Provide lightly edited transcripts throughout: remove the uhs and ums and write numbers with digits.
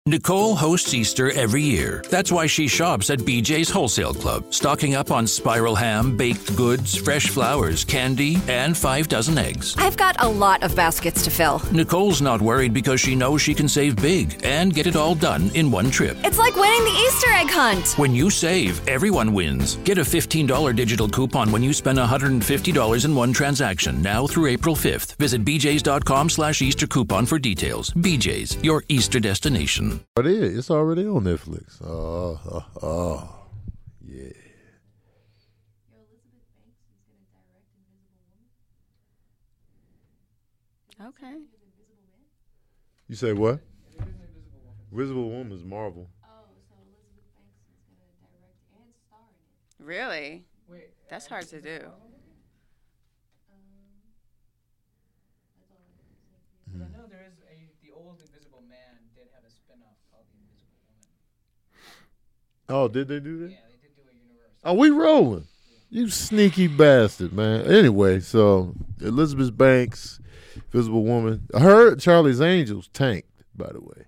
Nicole hosts Easter every year. That's why she shops at BJ's Wholesale Club, stocking up on spiral ham, baked goods, fresh flowers, candy, and 5 dozen eggs. I've got a lot of baskets to fill. Nicole's not worried because she knows she can save big and get it all done in one trip. It's like winning the Easter egg hunt. When you save, everyone wins. Get a $15 digital coupon when you spend $150 in one transaction, now through April 5th. Visit bjs.com/Easter coupon for details. BJ's, your Easter destination. It is. It's already on Netflix. Yeah. Okay. You say what? Invisible Woman is Marvel. Oh, so Elizabeth Banks is going to direct and star in it. Really? That's hard to do. That's all I can say. But I know there is the old Invisible Man did have a spin-off called The Invisible Woman. Oh, did they do that? Yeah, they did do a universe. Oh, we rolling. You sneaky bastard, man. Anyway, so Elizabeth Banks, Invisible Woman. I heard Charlie's Angels tanked, by the way.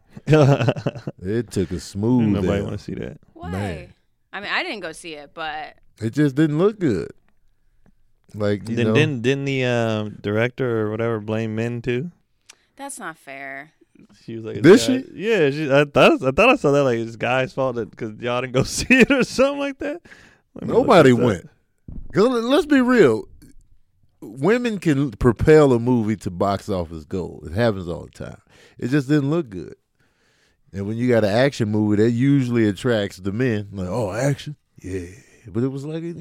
It took a smooth. Nobody want to see that. Why? Man. I mean, I didn't go see it, but It just didn't look good. Like, you know. Didn't the director or whatever blame men too? that's not fair. She was like, Did she? Yeah, I thought I saw that like it's guy's fault that because y'all didn't go see it or something like that. Nobody went. 'Cause let's be real. Women can propel a movie to box office gold. It happens all the time. It just didn't look good. And when you got an action movie, that usually attracts the men. Like, oh, action? Yeah. But it was like,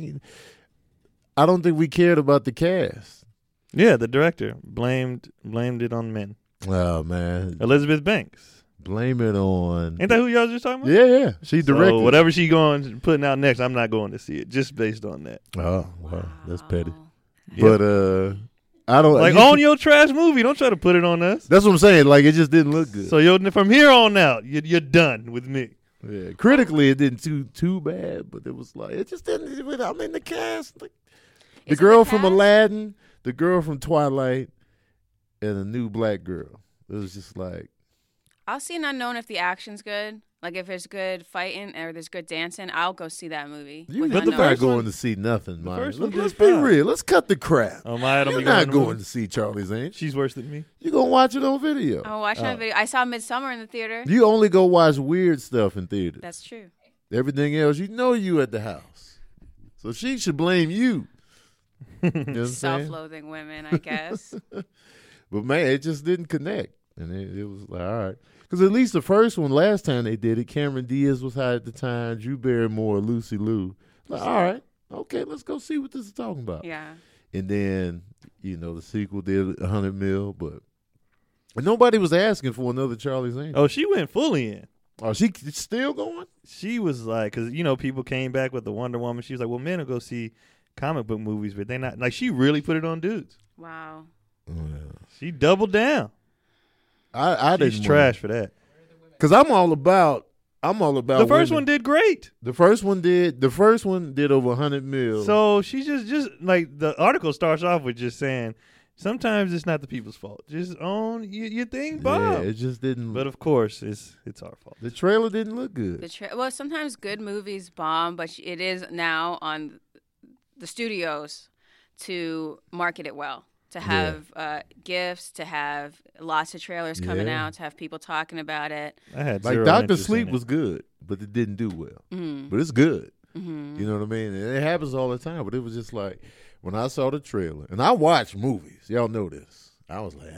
I don't think we cared about the cast. Yeah, the director blamed it on men. Oh, man. Elizabeth Banks. Blame it on. Ain't that who y'all was just talking about? Yeah. She directed. So whatever she putting out next, I'm not going to see it just based on that. Oh, wow. That's petty. Yep. But I don't. Like, own your trash movie. Don't try to put it on us. That's what I'm saying. Like, it just didn't look good. So from here on out, you're done with me. Yeah, critically it didn't too bad, but it was like it just didn't. I'm in the cast, like the girl from Aladdin, the girl from Twilight, and a new black girl. It was just like I'll see an unknown if the action's good. Like if there's good fighting or there's good dancing, I'll go see that movie. you're with not Unknown. going to see nothing, man. first one Let's did be fine. real. Let's cut the crap. Oh, Maya don't You're be going not to the going movie? to see Charlie's Angels. She's worse than me. You're gonna watch it on video. I'm watching that video. I saw Midsummer in the theater. You only go watch weird stuff in theaters. That's true. Everything else, you at the house. So she should blame you. You know what I'm saying? Self-loathing women, I guess. But man, it just didn't connect, and it was like, all right, because at least the first one, last time they did it, Cameron Diaz was hot at the time, Drew Barrymore, Lucy Liu. Like, all right, okay, let's go see what this is talking about. Yeah. And then the sequel did 100 mil, but nobody was asking for another Charlie's Angels. Oh, she went fully in. Oh, she's still going? She was like, because, people came back with the Wonder Woman. She was like, well, men will go see comic book movies, but they not. Like, she really put it on dudes. Wow. Oh, yeah. She doubled down. I She's didn't trash for that. because I'm all about. The first women. one did great. The first one did over 100 mil. So she just like the article starts off with just saying, sometimes it's not the people's fault. Just own your thing, Bob. Yeah, it just didn't. But of course, it's our fault. The trailer didn't look good. Well, sometimes good movies bomb, but it is now on the studios to market it well, to have gifts, to have lots of trailers coming out, to have people talking about it. I had Like zero Dr. interest Sleep in it. was good, but it didn't do well. Mm-hmm. But it's good. Mm-hmm. You know what I mean? And it happens all the time. But it was just like when I saw the trailer, and I watch movies. Y'all know this. I was like,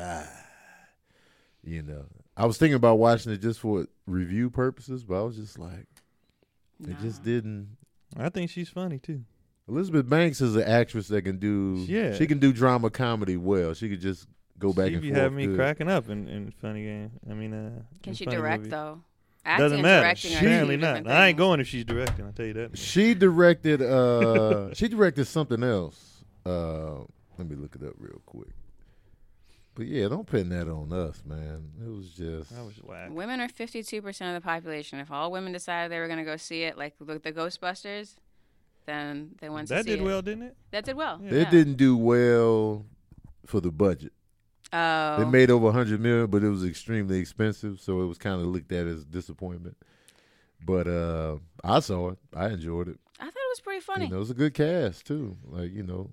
I was thinking about watching it just for review purposes, but I was just like, it just didn't. I think she's funny too. Elizabeth Banks is an actress that can do. Yeah. She can do drama comedy well. She could just go back She and be forth. having me good. cracking up in funny game. I mean, Can in she funny direct movies. though? Acting Doesn't and matter. directing are two Apparently not. different I ain't things. going if she's directing. I'll tell you that. She directed. She directed something else. Let me look it up real quick. But yeah, don't pin that on us, man. It was just. That was whack. Women are 52% of the population. If all women decided they were going to go see it, like the Ghostbusters, then they went to That see did it. well, didn't it? That did well. It didn't do well for the budget. Oh. It made over $100 million, but it was extremely expensive, so it was kind of looked at as disappointment. But I saw it. I enjoyed it. I thought it was pretty funny. You know, it was a good cast too. Like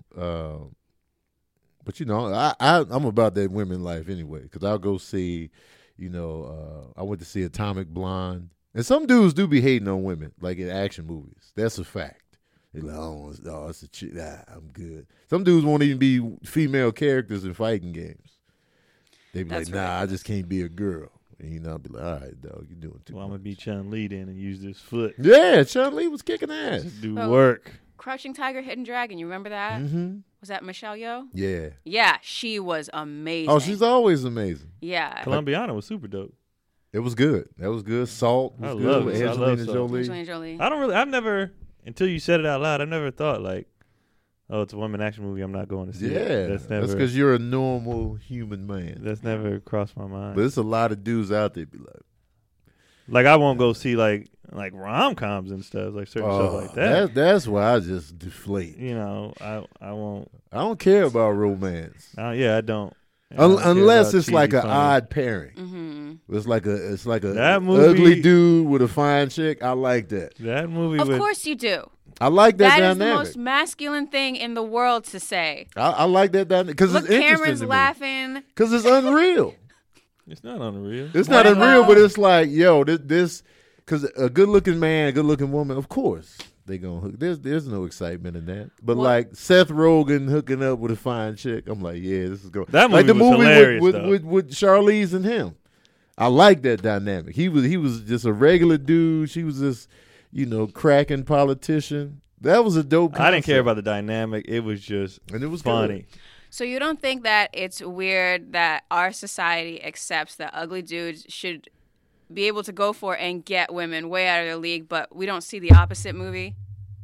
but I'm about that women life anyway. Because I'll go see, I went to see Atomic Blonde, and some dudes do be hating on women, like in action movies. That's a fact. They're like, oh, it's a chick. I'm good. Some dudes won't even be female characters in fighting games. They be That's like, nah, right. I just can't be a girl. And I'll be like, all right, dog, you're doing too Well, I'm much. gonna be Chun-Li then and use this foot. Yeah, Chun-Li was kicking ass. Do Oh. work. Crouching Tiger, Hidden Dragon. You remember that? Mm-hmm. Was that Michelle Yeoh? Yeah. Yeah, she was amazing. Oh, she's always amazing. Yeah. Colombiana was super dope. It was good. That was good. Salt was I good love with it. I love Angelina Salt. Jolie. Angelina Jolie. I've never, until you said it out loud, I never thought like, oh, it's a woman action movie. I'm not going to see it. Yeah, That's that's never. because you're a normal human man. That's never crossed my mind. But it's a lot of dudes out there be Like I won't go see like rom coms and stuff, like certain stuff like that. That's why I just deflate. You know, I won't. I don't care about romance Yeah, I don't. I don't care unless about it's like cheesy an funny. odd pairing. Mm-hmm. It's like a That movie- ugly dude with a fine chick. I like that. That movie. Of would, course you do. I like that That is the dynamic. most masculine thing in the world to say. I like that dynamic because Look, it's interesting Cameron's to me. laughing. Because it's unreal. It's not unreal. It's not What unreal, about- but it's like, yo, this because a good-looking man, a good-looking woman, of course they gonna hook. There's no excitement in that. But What? like Seth Rogen hooking up with a fine chick, I'm like, yeah, this is going. That like the movie was movie hilarious, with, though. with Charlize and him. I like that dynamic. He was just a regular dude. She was this, cracking politician. That was a dope. I didn't care concept. about the dynamic. It was just and it was funny. So you don't think that it's weird that our society accepts that ugly dudes should be able to go for and get women way out of their league, but we don't see the opposite movie?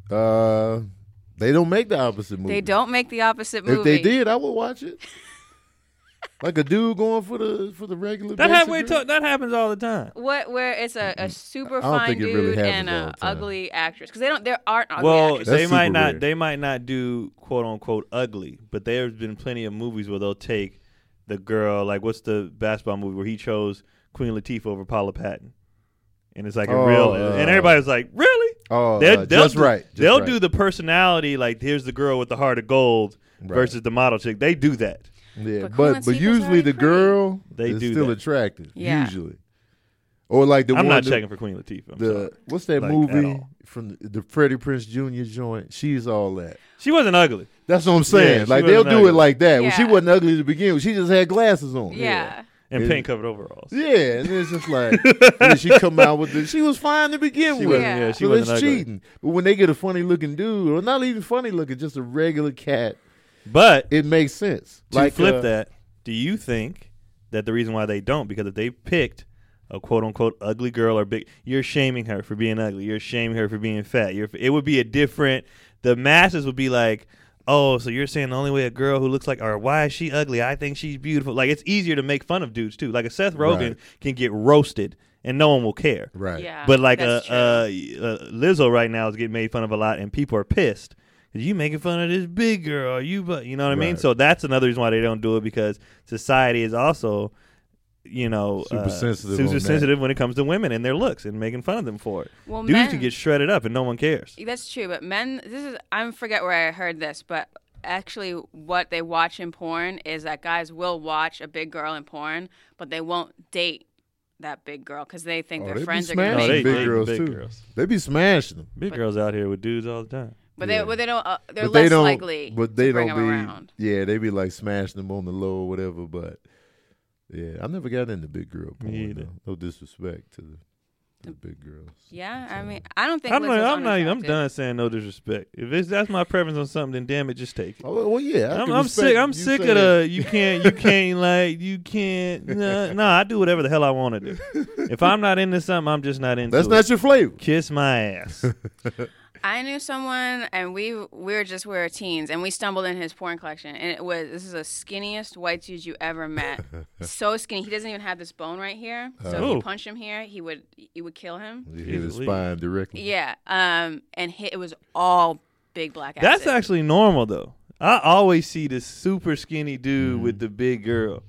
Good. They don't make the opposite movie. They don't make the opposite movie. If they did, I would watch it. Like a dude going for the regular. That basic girl. that happens all the time. Where it's a super I don't fine think it dude really happens and all a the time. ugly actress because there aren't ugly Well, actresses. That's they might super not. rare. They might not do quote unquote ugly, but there's been plenty of movies where they'll take the girl. Like what's the basketball movie where he chose Queen Latifah over Paula Patton, and it's like a real. And everybody's like, really? Oh, They'll just do, right. Just They'll right. do the personality. Like here's the girl with the heart of gold Right. versus the model chick. They do that. Yeah, But Queen but Latifah's usually very the pretty. girl They is do still that. attractive. Yeah. Usually, or like the I'm one not that- checking for Queen Latifah. I'm sorry. what's that Like, at movie all. from the Freddie Prinze Jr. joint? She's all that. She wasn't ugly. That's what I'm saying. Yeah, she like they'll wasn't do ugly. it like that. Well, she Yeah. wasn't ugly to begin with. She just had glasses on. Yeah. And Yeah. pink covered overalls. Yeah, and it's just like and then she come out with she was fine to begin She with. wasn't. Yeah, she So wasn't it's ugly. cheating. But when they get a funny looking dude, or not even funny looking, just a regular cat, But it makes sense. to flip that, do you think that the reason why they don't, because if they picked a quote unquote ugly girl or big, you're shaming her for being ugly. You're shaming her for being fat. It would be a different. The masses would be like, oh, so you're saying the only way a girl who looks like, or why is she ugly? I think she's beautiful. Like it's easier to make fun of dudes too. Like a Seth Rogen Right. can get roasted and no one will care. Right. Yeah. But like that's true. Lizzo right now is getting made fun of a lot, and people are pissed. You making fun of this big girl? You know what I mean? Right. So that's another reason why they don't do it, because society is also, Super sensitive on super that. sensitive when it comes to women and their looks and making fun of them for it. Well, Dudes men- can get shredded up and no one cares. That's true, but men. I forget where I heard this, but actually, what they watch in porn is that guys will watch a big girl in porn, but they won't date that big girl because they think They their be friends are going to smashing make big fun. girls big too. girls. They be smashing them. Big girls out here with dudes all the time. But Yeah. they don't. They're But they less don't. likely. But they to bring don't them be. around. Yeah, they be like smashing them on the low or whatever. But yeah, I never got into big girl porn. Me either. though. No disrespect to the big girls. Yeah, I mean, I don't think I'm Lizzo's not. I'm unattractive. done saying no disrespect. If that's my preference on something, then damn it, just take it. Oh well, yeah. I can I'm respect sick. I'm you sick saying- of the you can't. Nah, I do whatever the hell I want to do. If I'm not into something, I'm just not into That's it. not your flavor. Kiss my ass. I knew someone, and we were teens, and we stumbled in his porn collection, and this is the skinniest white dude you ever met. So skinny, he doesn't even have this bone right here. So if Oh. you punch him here, he would kill him. You hit his Easily. spine directly. Yeah, and it was all big black acid. That's actually normal though. I always see this super skinny dude with the big girl.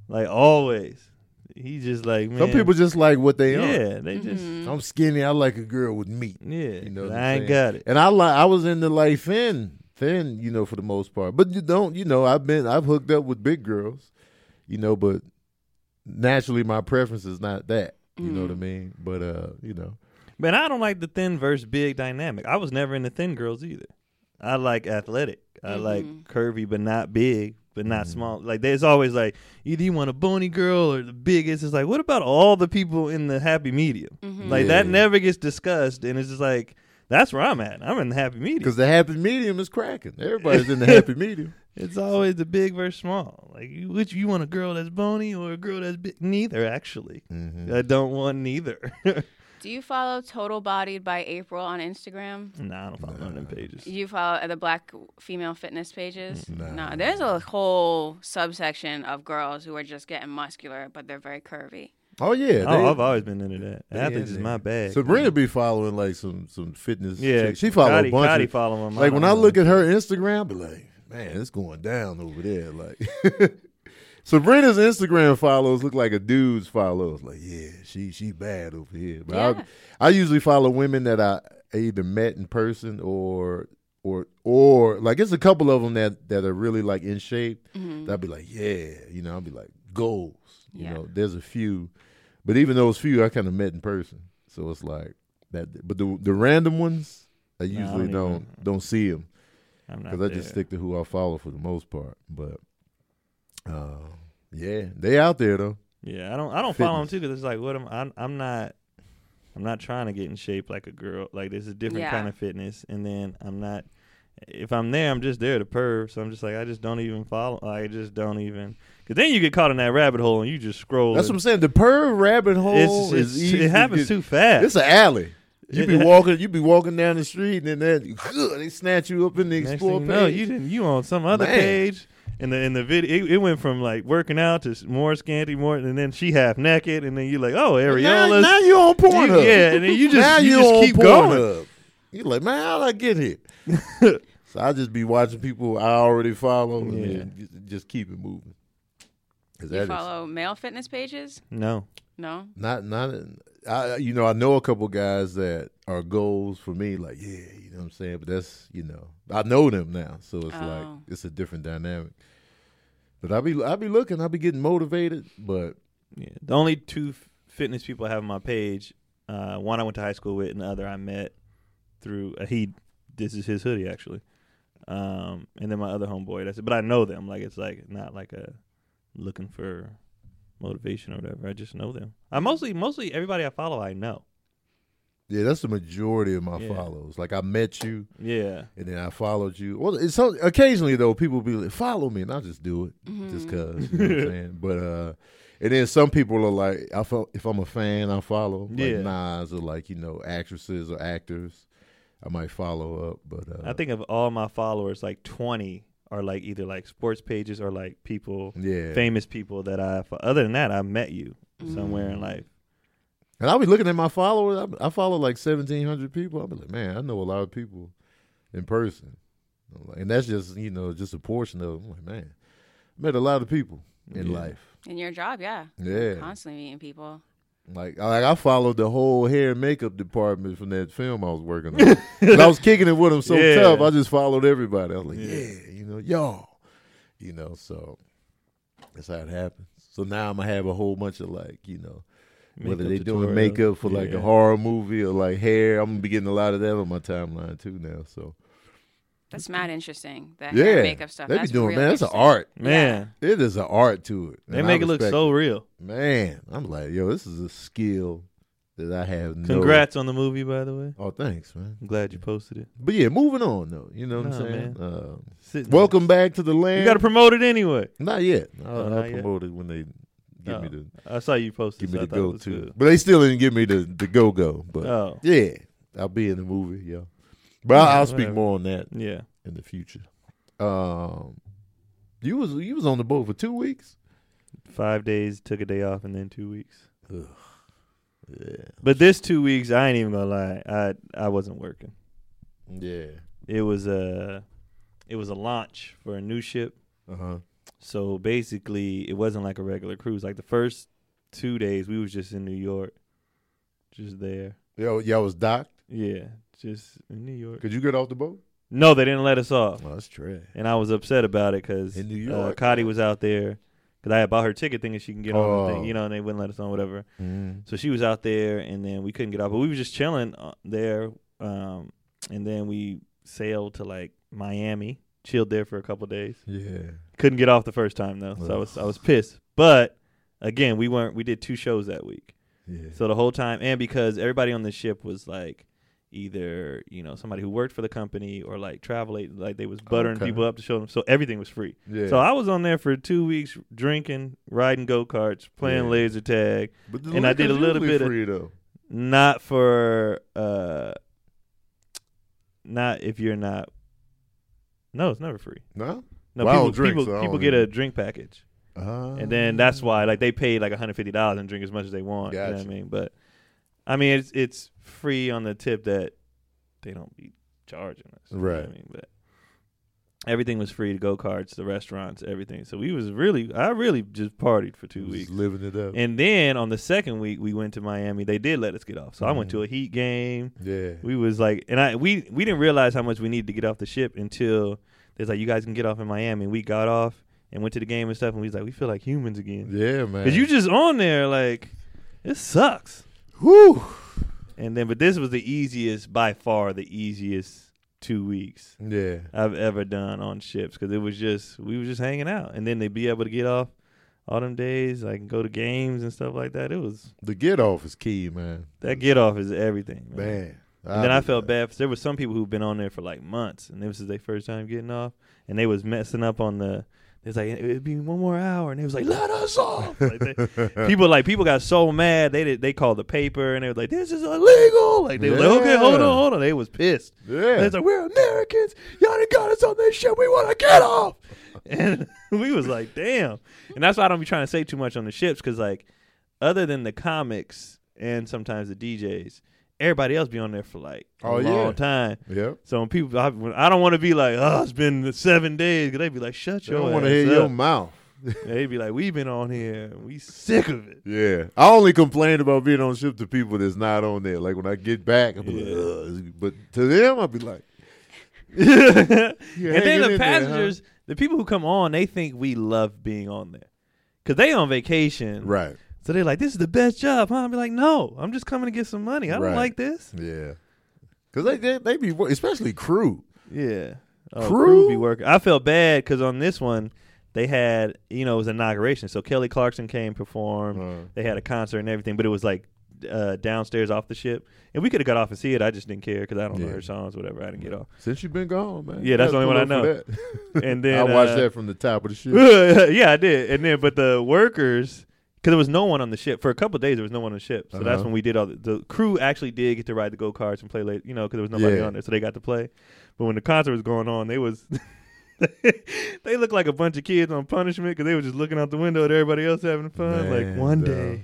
Like always. He just like, man. Some people just like what they are. Yeah, they just I'm skinny. I like a girl with meat. yeah. You know what I I'm ain't saying? got it. And I was into like thin, you know, for the most part. But I've hooked up with big girls, you know, but naturally my preference is not that. You know what I mean? But you know. Man, I don't like the thin versus big dynamic. I was never into thin girls either. I like athletic. I like curvy but not big, but not small. Like there's always like either you want a bony girl or the biggest. It's like, what about all the people in the happy medium? Like that never gets discussed, and it's just like that's where I'm at. I'm in the happy medium. Because the happy medium is cracking. Everybody's in the happy medium. It's always the big versus small. Like you want a girl that's bony or a girl that's big? Neither, actually. I don't want neither. Do you follow Total Bodied by April on Instagram? Nah, I don't follow none of them pages. You follow the black female fitness pages? Nah. No, there's a whole subsection of girls who are just getting muscular, but they're very curvy. Oh yeah. I've always been into that. they Athletes in is there. my bag. Sabrina be following like some fitness. Yeah, chicks. She follow a bunch Gotti of. follow him. Like when I look at her Instagram, I be like, man, it's going down over there. Like Sabrina's Instagram follows look like a dude's follows. Like, yeah, she bad over here. But Yeah. I usually follow women that I either met in person or like it's a couple of them that are really like in shape. That I'd be like, yeah, you know, I'd be like goals. You Yeah. know, there's a few, but even those few I kind of met in person. So it's like that. But the random ones, I usually don't see them. Because I just stick to who I follow for the most part. But yeah, they out there though. Yeah, I don't follow them too because it's like what I'm not trying to get in shape like a girl. Like there's a different kind of fitness, and then I'm not. If I'm there, I'm just there to perv. So I'm just like I just don't even follow. I just don't even. Because then you get caught in that rabbit hole and you just scroll. That's what I'm saying. The perv rabbit hole is easy. It happens too fast. It's an alley. You be walking down the street, and then they snatch you up in the Next explore thing page. you know, you on some other page. In the video, it went from like working out to more scanty, and then she half naked, and then you're like, oh, areolas. Now you on Pornhub. Yeah, and then you just on keep going. Pornhub. You're like, man, how'd I get here? So I just be watching people I already follow, and then just keep it moving. You follow male fitness pages? No. Not. I know a couple guys that are goals for me. Like, yeah, you know what I'm saying. But that's I know them now, so it's like it's a different dynamic. But I be looking, I be getting motivated. But yeah, the only two fitness people I have on my page, one I went to high school with, and the other I met through this is his hoodie actually, and then my other homeboy. That's it. But I know them. Like it's like not like a looking for motivation or whatever. I just know them. I mostly everybody I follow I know. yeah, that's the majority of my follows. Like I met you, Yeah. and then I followed you. Well, it's occasionally though people be like, follow me, and I just do it just cause. You know what I'm saying? But and then some people are like, if I'm a fan, I follow. Like Nas or like actresses or actors, I might follow up. But I think of all my followers, like 20 are like either like sports pages or like people, famous people that other than that, I met you somewhere in life. And I'll be looking at my followers. I follow like 1,700 people. I'll be like, man, I know a lot of people in person. And that's just, just a portion of it. I'm like, man, I met a lot of people in life. In your job, yeah. Yeah. Constantly meeting people. Like I followed the whole hair and makeup department from that film I was working on. And I was kicking it with them so tough. I just followed everybody. I was like, y'all. So that's how it happens. So now I'm going to have a whole bunch of whether they doing makeup for like a horror movie or like hair. I'm going to be getting a lot of that on my timeline too now. So that's mad interesting. That hair and makeup stuff. They be doing, man, that's an interesting. art. Man. It is an art to it. They make it look so real. Man, I'm like, yo, this is a skill that I have Congrats on the movie, by the way. Oh, thanks, man. I'm glad you posted it. But yeah, moving on though. You know what I'm saying? Man. Welcome back to the land. You got to promote it anyway. Not yet. I'll not yet? promote it when they give me the. I saw you posted. Give me so the I thought it go was to. good. But they still didn't give me the go. But yeah, I'll be in the movie, yo. But I'll speak more on that. Yeah. In the future. You was on the boat for 2 weeks. 5 days, took a day off, and then 2 weeks. Ugh. Yeah. But this 2 weeks, I ain't even gonna lie, I wasn't working. Yeah. It was a launch for a new ship. So basically, it wasn't like a regular cruise. Like the first 2 days, we was just in New York, just there. Y'all was docked? Yeah, just in New York. Could you get off the boat? No, they didn't let us off. Oh, that's trash. And I was upset about it because In New York, Cotty was out there because I had bought her ticket thinking she can get on the thing, Oh. you know, and they wouldn't let us on, whatever. Mm. So she was out there, and then we couldn't get off. But we were just chilling there, and then we sailed to, like, Miami, chilled there for a couple days. Yeah. Couldn't get off the first time, though, so I was pissed. But, again, we did 2 shows that week. Yeah. So the whole time, and because everybody on the ship was, like, either, you know, somebody who worked for the company or like travel agent, like they was buttering Okay. people up to show them. So everything was free. Yeah. So I was on there for 2 weeks drinking, riding go-karts, playing Yeah. laser tag. But the and I did a liquor's little usually bit of- free though. Not for, not if you're not. No, it's never free. No? No, Well, I don't drink, people so I people don't get even- a drink package. Ah. And then that's why, like, they paid like $150 and drink as much as they want. You know what I Gotcha. mean? But I mean, it's free on the tip that they don't be charging us. You know what Right. I mean, but everything was free. The go karts, the restaurants, everything. So I really just partied for 2 Just weeks. living it up. And then on the second week, we went to Miami. They did let us get off. So I went Mm-hmm. to a Heat game. Yeah. We was like, and we didn't realize how much we needed to get off the ship until there's like, you guys can get off in Miami. And we got off and went to the game and stuff. And we was like, we feel like humans again. Yeah, man. Because you just on there, like, it sucks. Whew. And then, but this was the easiest, by far the easiest 2 weeks Yeah. I've ever done on ships. Because we were just hanging out. And then they'd be able to get off all them days, like go to games and stuff like that. It was, The get off is key, man. that get off is everything, man. Man. And then I felt bad. There was some people who've been on there for like months, and this was their first time getting off, and they was messing up on the. It's like it'd be 1 more hour, and they was like, "Let us off!" Like people got so mad they called the paper, and they was like, "This is illegal!" Like they was like, "Okay, hold on." They was pissed. Yeah. They was like, "We're Americans. Y'all done got us on this shit. We want to get off." And we was like, "Damn!" And that's why I don't be trying to say too much on the ships, because like, other than the comics and sometimes the DJs. Everybody else be on there for like a long time. Yep. So when people, I don't want to be like, oh, it's been 7 days. Because they be like, shut They your don't ass want to hear up. your mouth. They be like, we've been on here. And we sick of it. Yeah. I only complain about being on ship to people that's not on there. Like when I get back, I'll be like, ugh. But to them, I'll be like, And then hanging the in there, passengers, the people who come on, they think we love being on there. Because they on vacation. Right. So they're like, this is the best job, huh? I'll be like, no, I'm just coming to get some money. I don't Right. like this. Yeah. Because they be, especially crew. Yeah. Oh, Crew? be working. I felt bad because on this one, they had, it was inauguration. So Kelly Clarkson came, performed. They had a concert and everything, but it was like downstairs off the ship. And we could have got off and see it. I just didn't care because I don't know Yeah. her songs, whatever. I didn't get off. Since you've been gone, man. Yeah, that's the only one I Pull up know. for that. And then I watched that from the top of the ship. Yeah, I did. And then, but the workers, because there was no one on the ship for a couple of days. There was no one on the ship, so that's when we did all the crew actually did get to ride the go karts and play late, because there was nobody Yeah. on there, so they got to play. But when the concert was going on, they was they looked like a bunch of kids on punishment because they were just looking out the window at everybody else having fun. Man, like one dog. day,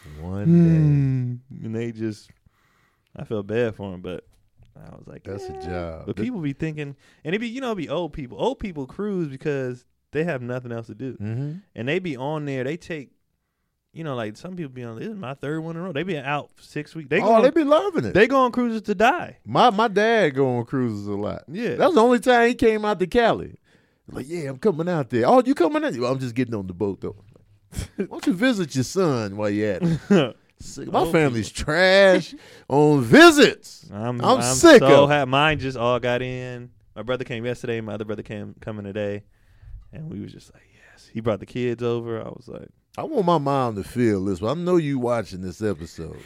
One and they just, I felt bad for them, but I was like, day. That's yeah. a job. But people be thinking, and it be be old people. Old people cruise because they have nothing else to do, Mm-hmm. and they be on there. They take, like some people be on. This is my 3rd one in a row. They be out 6 weeks. They They be loving it. they go on cruises to die. My dad go on cruises a lot. Yeah. That was the only time he came out to Cali. Like, yeah, I'm coming out there. Oh, you coming out? Well, I'm just getting on the boat though. Why don't you visit your son while you're at it? My Old family's trash on visits. I'm sick so of it. mine just all got in. My brother came yesterday. My other brother coming today, and we was just like, yes. He brought the kids over. I was like, I want my mom to feel this. I know you watching this episode.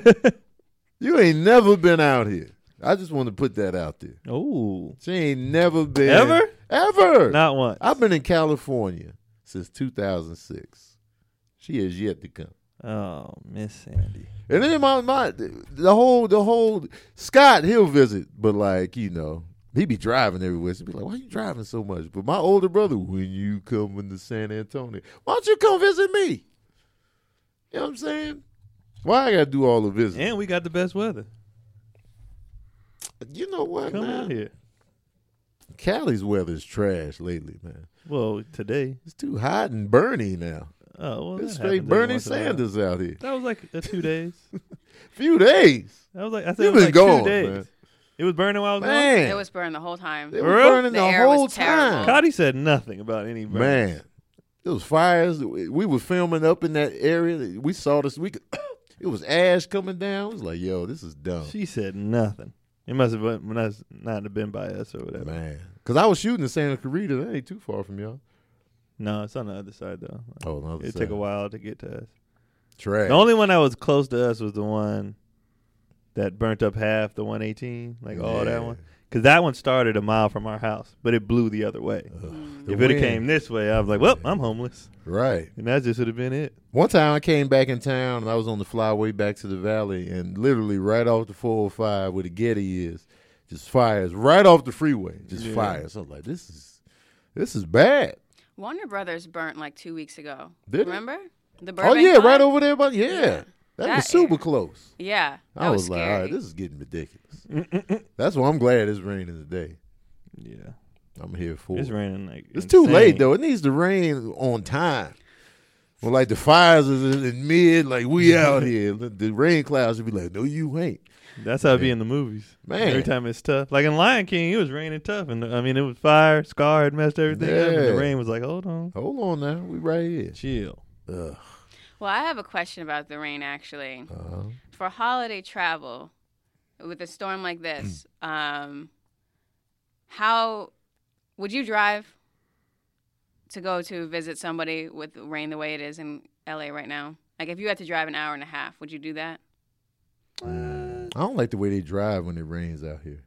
You ain't never been out here. I just want to put that out there. oh, She ain't never been. Ever? Ever. not once. I've been in California since 2006. She has yet to come. Oh, Miss Sandy. And then the whole Scott, he'll visit, but like, he be driving everywhere. So be like, why you driving so much? But my older brother, when you come into San Antonio, why don't you come visit me? You know what I'm saying? Why I gotta do all the visiting? And we got the best weather. You know what, Come man? out here. Cali's weather is trash lately, man. Well, today. It's too hot and Bernie now. Oh, well, It's that straight happens every Bernie once in a while. Sanders out here. That was like 2 days. Few days. That was like I said. You It was been like gone, 2 days. man. It was burning while I was gone. Man, It was burned the whole time. it was Really? burning The the air was whole terrible. time. Cotty said nothing about any burn. Man, it was fires. We were filming up in that area. We saw this week. It was ash coming down. It was like, yo, this is dumb. She said nothing. It must not have been by us or whatever. Man, because I was shooting in Santa Clarita. That ain't too far from y'all. No, it's on the other side though. Oh, on the other It side. took a while to get to us. Trash. The only one that was close to us was the one that burnt up half the 118, like all that one. Because that one started a mile from our house, but it blew the other way. The If it had wind. came this way, I was like, well, I'm homeless. Right. And that just would have been it. One time I came back in town and I was on the flyway back to the valley, and literally right off the 405 where the Getty is, just fires right off the freeway, just fires. I was like, this is bad. Warner Brothers burnt like 2 weeks ago. Did it? Remember? The Oh Burbank yeah, one? right over there, but Yeah. that That was super area. close. Yeah. That I was was like, scary. all right, this is getting ridiculous. That's why I'm glad it's raining today. Yeah. I'm here for It's it. raining like It's too insane. late though. It needs to rain on time. Well, like the fires is in mid, like we out here. The rain clouds should be like, no, you ain't. That's how it be in the movies. Man. Every time it's tough. Like in Lion King, it was raining tough. And I mean, it was fire. Scar had messed everything up. And the Yeah. rain was like, hold on. Hold on now, we right here. Chill. Ugh. Well, I have a question about the rain actually. For holiday travel, with a storm like this, how would you drive to go to visit somebody with rain the way it is in LA right now? Like if you had to drive an hour and a half, would you do that? I don't like the way they drive when it rains out here.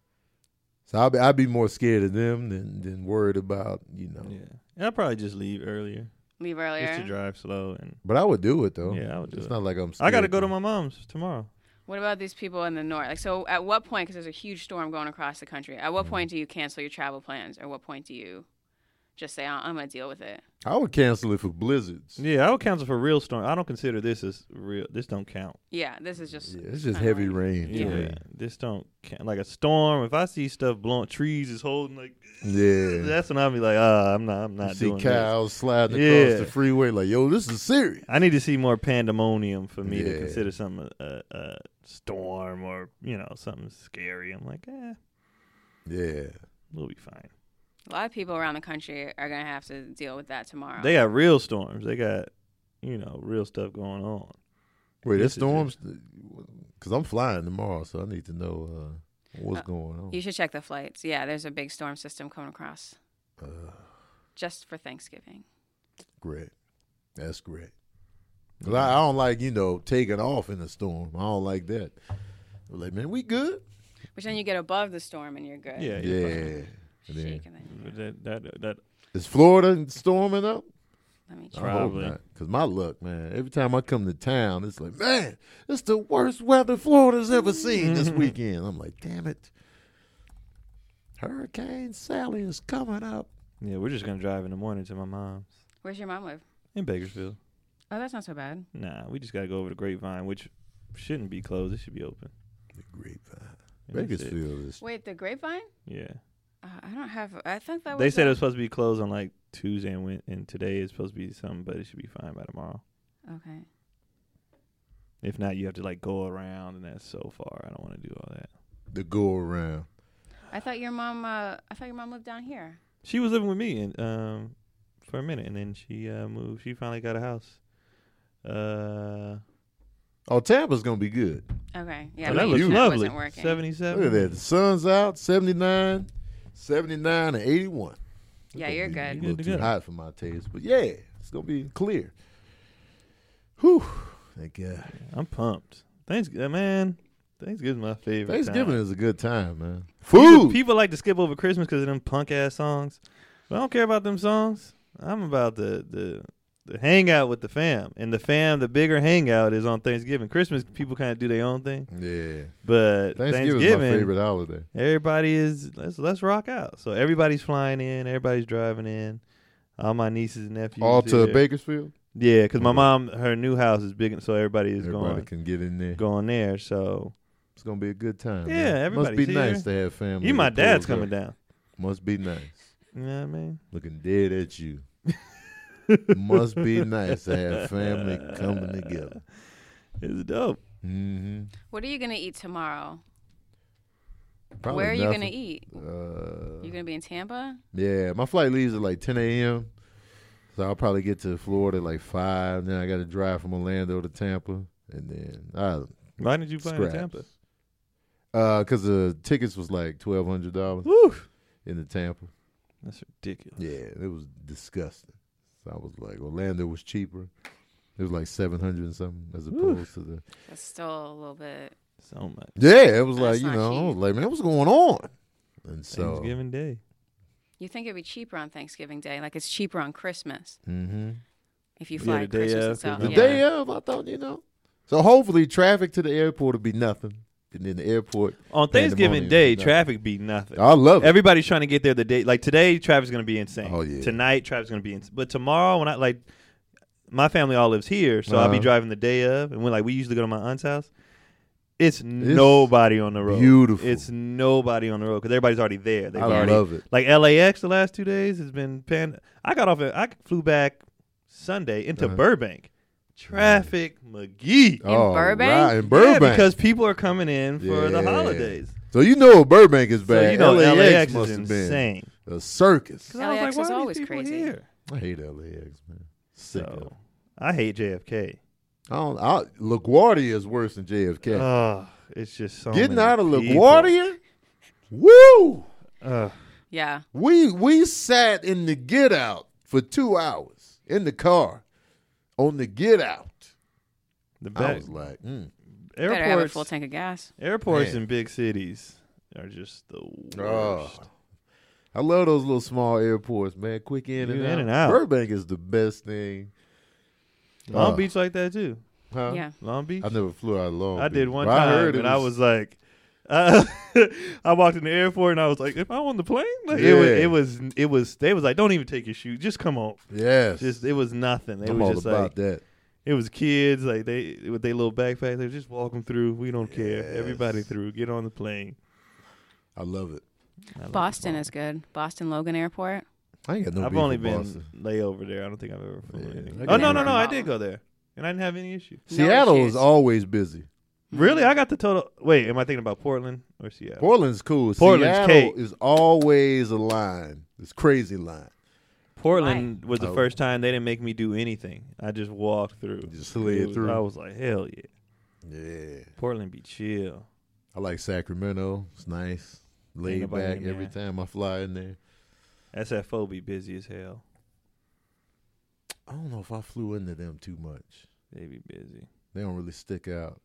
So I'd be more scared of them than worried about, Yeah. And I'll probably just leave earlier. Leave earlier. Just to drive slow. And But I would do it though. Yeah, I would do It's it. not like I'm. I got to scared go to my mom's tomorrow. What about these people in the north? Like, so at what point, because there's a huge storm going across the country, at what point do you cancel your travel plans? Or what point do you just say, I'm going to deal with it? I would cancel it for blizzards. Yeah, I would cancel for real storm. I don't consider this as real. This don't count. Yeah, this is just. Yeah, it's just kinda heavy like- rain. Yeah, this don't count. Like a storm. If I see stuff blowing, trees is holding like. Yeah. That's when I'll be like, I'm not You see doing this. cows sliding Yeah. across the freeway like, yo, this is serious. I need to see more pandemonium for me to Yeah. consider something a storm or something scary. I'm like, Yeah. we'll be fine. A lot of people around the country are going to have to deal with that tomorrow. They got real storms. They got real stuff going on. Wait, This there's is storms? Because I'm flying tomorrow, so I need to know what's going on. You should check the flights. Yeah, there's a big storm system coming across just for Thanksgiving. Great. That's great. Because I don't like, taking off in a storm. I don't like that. I'm like, man, we good? But then you get above the storm and you're good. Yeah, Yeah. And then, Shaking it. That is Florida storming up? Let me I check. hope Probably. not. Because my luck, man, every time I come to town, it's like, man, it's the worst weather Florida's ever seen this weekend. I'm like, damn it. Hurricane Sally is coming up. Yeah, we're just gonna drive in the morning to my mom's Where's your mom live? in Bakersfield. Oh, that's not so bad. Nah, we just gotta go over to Grapevine, which shouldn't be closed. It should be open. The grapevine. And that's it. Bakersfield is. Wait, the Grapevine? Yeah, I don't have. I think that was. they said it was supposed to be closed on like Tuesday and today is supposed to be something, but it should be fine by tomorrow. Okay. If not, you have to like go around, and that's so far. I don't want to do all that. The go around. I thought your mom. I thought your mom lived down here. She was living with me and for a minute, and then she moved. She finally got a house. Oh, Tampa's going to be good. Okay. Yeah, Oh, my that looks internet lovely. wasn't working. 77. Look at that. The sun's out, 79, 79, and 81. Yeah, you're A good. little Good to too go. hot for my taste. But yeah, it's going to be clear. Whew. Thank God. I'm pumped. Thanksgiving's my favorite. Thanksgiving time. is a good time, man. People, Food. people like to skip over Christmas because of them punk ass songs. But I don't care about them songs. I'm about the hangout with the fam. And the bigger hangout is on Thanksgiving. Christmas, people kind of do their own thing. Yeah. But Thanksgiving is my favorite holiday. everybody is let's rock out. So everybody's flying in, everybody's driving in. All my nieces and nephews. All to there. Bakersfield? Yeah, because my Okay. mom, her new house is big, so everybody is Everybody can get in there. going there. So It's going to be a good time. Yeah, man. everybody's Must be here. nice to have family. you, my that dad's pulls coming up. down. Must be nice. You know what I mean? Looking dead at you. Must be nice to have family coming together. It's dope. Mm-hmm. What are you gonna eat tomorrow? Probably Where are you nothing. gonna eat? You gonna be in Tampa? Yeah, my flight leaves at like 10 a.m. So I'll probably get to Florida at like 5. And then I got to drive from Orlando to Tampa. And then Why did you fly to Scraps. Tampa? Because the tickets was like $1,200 Woo! in the Tampa. That's ridiculous. Yeah, it was disgusting. So I was like, Orlando was cheaper. It was like 700 and something as opposed to the. That's still a little bit. So much. Yeah, it was That's like, not I was cheap. like, man, what's going on? And so. Thanksgiving Day. You think it'd be cheaper on Thanksgiving Day? Like it's cheaper on Christmas Mm-hmm. if you Yeah, fly the day Christmas of, itself. The Yeah. day of, I thought, So hopefully traffic to the airport will be nothing. And then the airport. On Thanksgiving pandemonium Day, will be nothing. traffic be nothing. I love it. Everybody's trying to get there the day. Like today, traffic's going to be insane. Oh, yeah. Tonight, traffic's going to be insane. But tomorrow, when my family all lives here, so I'll be Uh-huh. driving the day of. And we usually go to my aunt's house. It's nobody on the road. beautiful. It's nobody on the road because everybody's already there. They've I already, love it. Like LAX the last 2 days has been I flew back Sunday into Uh-huh. Burbank. Traffic McGee. Burbank? Right, in Yeah, Burbank. because people are coming in for the Yeah. holidays. So Burbank is So bad. you know LAX must is have been insane. a circus. 'Cause I was LAX like, is why are always these people crazy. here? I hate LAX, man. Sick of it. So I hate JFK. LaGuardia is worse than JFK. Oh, it's just so Getting many out of people. LaGuardia? Woo! Yeah. We sat in the get out for 2 hours in the car on the get out. The I back, was like, Better have a airports, full tank of gas. airports Man. in big cities are just the worst. oh. I love those little small airports, man. Quick in You and, in out. and out. Burbank is the best thing. Long Oh. Beach like that too. Huh? Yeah. Long Beach. I never flew out of Long I Beach. did one but time, I heard and I was like, I walked in the airport, and I was like, "If I on the plane, like, Yeah. it was. They was like, don't even take your shoes, just come on. yes. It was nothing. It I'm was all just about like that. it was kids like they with their little backpacks. They just walk them through. We don't care. Yes. Everybody through. Get on the plane. I love it. I like Boston is good. Boston Logan Airport. I ain't got no I've beef only with been Boston. layover there. I don't think I've ever flown Yeah, anything. I Oh got no! no I problem. did go there, and I didn't have any issue. Seattle issues. is always busy. Really, I got the total. Wait, am I thinking about Portland or Seattle? Portland's cool. Portland's Seattle cake. is always a line. It's crazy line. Portland was the Oh. first time they didn't make me do anything. I just walked through. Just slid through. I was like, hell yeah. Yeah. Portland be chill. I like Sacramento. It's nice. Laid nobody back in every there. time I fly in there. SFO be busy as hell. I don't know if I flew into them too much. They be busy. They don't really stick out.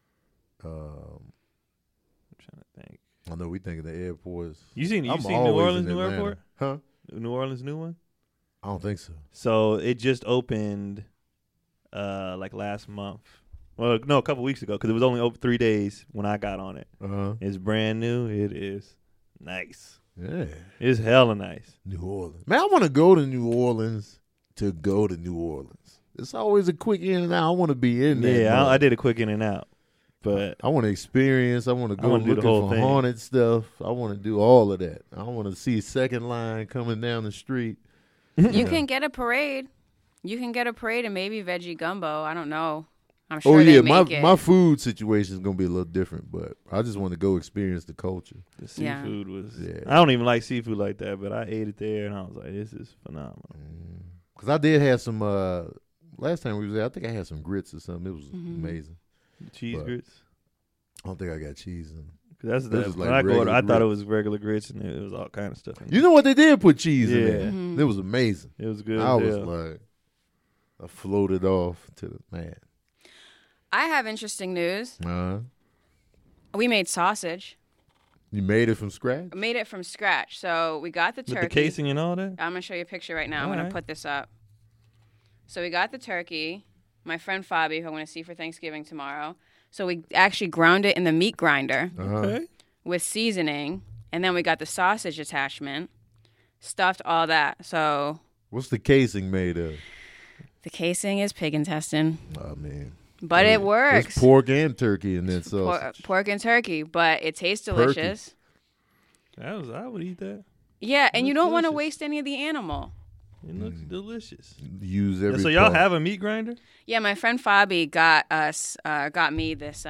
I'm trying to think. I know we think of the airports. You seen New I'm Orleans always in new Atlanta. airport? Huh? New Orleans new one? I don't think so. So it just opened like last month. Well, no, a couple weeks ago because it was only open 3 days when I got on it. Uh-huh. It's brand new. It is nice. Yeah. It's hella nice. New Orleans. Man, I want to go to New Orleans to go to New Orleans. It's always a quick in and out. I want to be in there. Yeah, I did a quick in and out. But I want to experience. I want to go wanna do the looking whole for thing. haunted stuff. I want to do all of that. I want to see second line coming down the street. You can get a parade. You can get a parade and maybe veggie gumbo. I don't know. I'm sure Oh they yeah, make it. my food situation is gonna be a little different, but I just want to go experience the culture. the Yeah. seafood was. Yeah. I don't even like seafood like that, but I ate it there and I was like, this is phenomenal. Cause I did have some. Last time we was there, I think I had some grits or something. It was amazing. Cheese But- grits. I don't think I got cheese in. 'Cause that's This the is when like I go. regular I thought it grits. was regular grits and it was all kind of stuff. In You know what they did put cheese in Yeah. there? Mhm. It was amazing. it was good. I as was hell. like, I floated off to the man. I have interesting news. We made sausage. You made it from scratch? I made it from scratch. So we got the with turkey. the casing and all that. I'm going to show you a picture right now. I'm going Alright. to put this up. So we got the turkey. My friend Fabi, who I'm going to see for Thanksgiving tomorrow. So we actually ground it in the meat grinder Okay. with seasoning. And then we got the sausage attachment, stuffed all that. So What's the casing made of? the casing is pig intestine. Oh man, But it works. There's pork and turkey in that sausage. Pork and turkey, but it tastes delicious. I would eat that. Yeah, and you looks don't want to delicious. waste any of the animal. It looks delicious. Use Yeah, every. so y'all part. have a meat grinder? Yeah, my friend Fabi got me this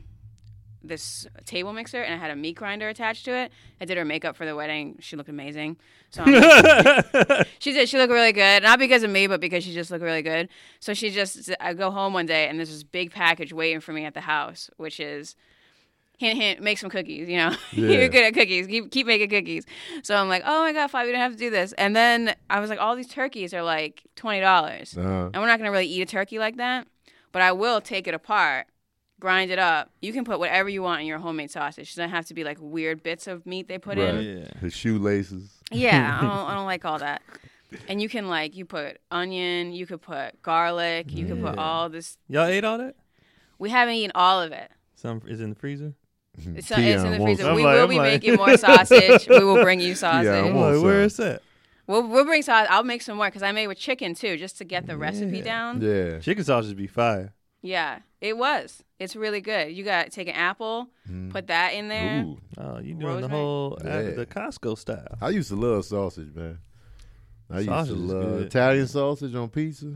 this table mixer, and it had a meat grinder attached to it. I did her makeup for the wedding. She looked amazing. So she did. She looked really good, not because of me, but because she just looked really good. So I go home one day, and there's this big package waiting for me at the house, which is. Hint, hint, make some cookies, you know. Yeah. You're good at cookies. Keep making cookies. So I'm like, oh my God, Fabi, we don't have to do this. And then I was like, all these turkeys are like $20. And we're not going to really eat a turkey like that. But I will take it apart, grind it up. You can put whatever you want in your homemade sausage. It doesn't have to be like weird bits of meat they put Right. in. Yeah. The shoelaces. Yeah, I don't like all that. And you can you put onion, you could put garlic, you could put all this. Y'all ate all that? We haven't eaten all of it. Some is in the freezer? It's in Keon the wants freezer. some. We I'm will like- be I'm like- making more sausage. We will bring you sausage. Yeah, I I'm want like, where some. is that? We'll bring sausage. I'll make some more because I made with chicken too, just to get the recipe down. Yeah. Chicken sausage be fire. Yeah, it was. It's really good. You got to take an apple, put that in there. Ooh. Oh, you doing the Rosemary? whole Yeah. the Costco style. I used to love sausage, man. I used Sausage to is love good. Italian sausage on pizza.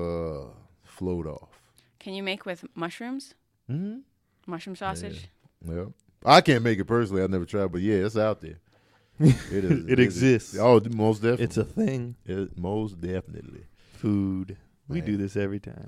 Float off. Can you make with mushrooms? Mm-hmm. Mushroom sausage? Yeah. I can't make it personally. I never tried, but yeah, it's out there. It is. It exists. Oh, most definitely. It's a thing. Most definitely. Food. We Man. do this every time.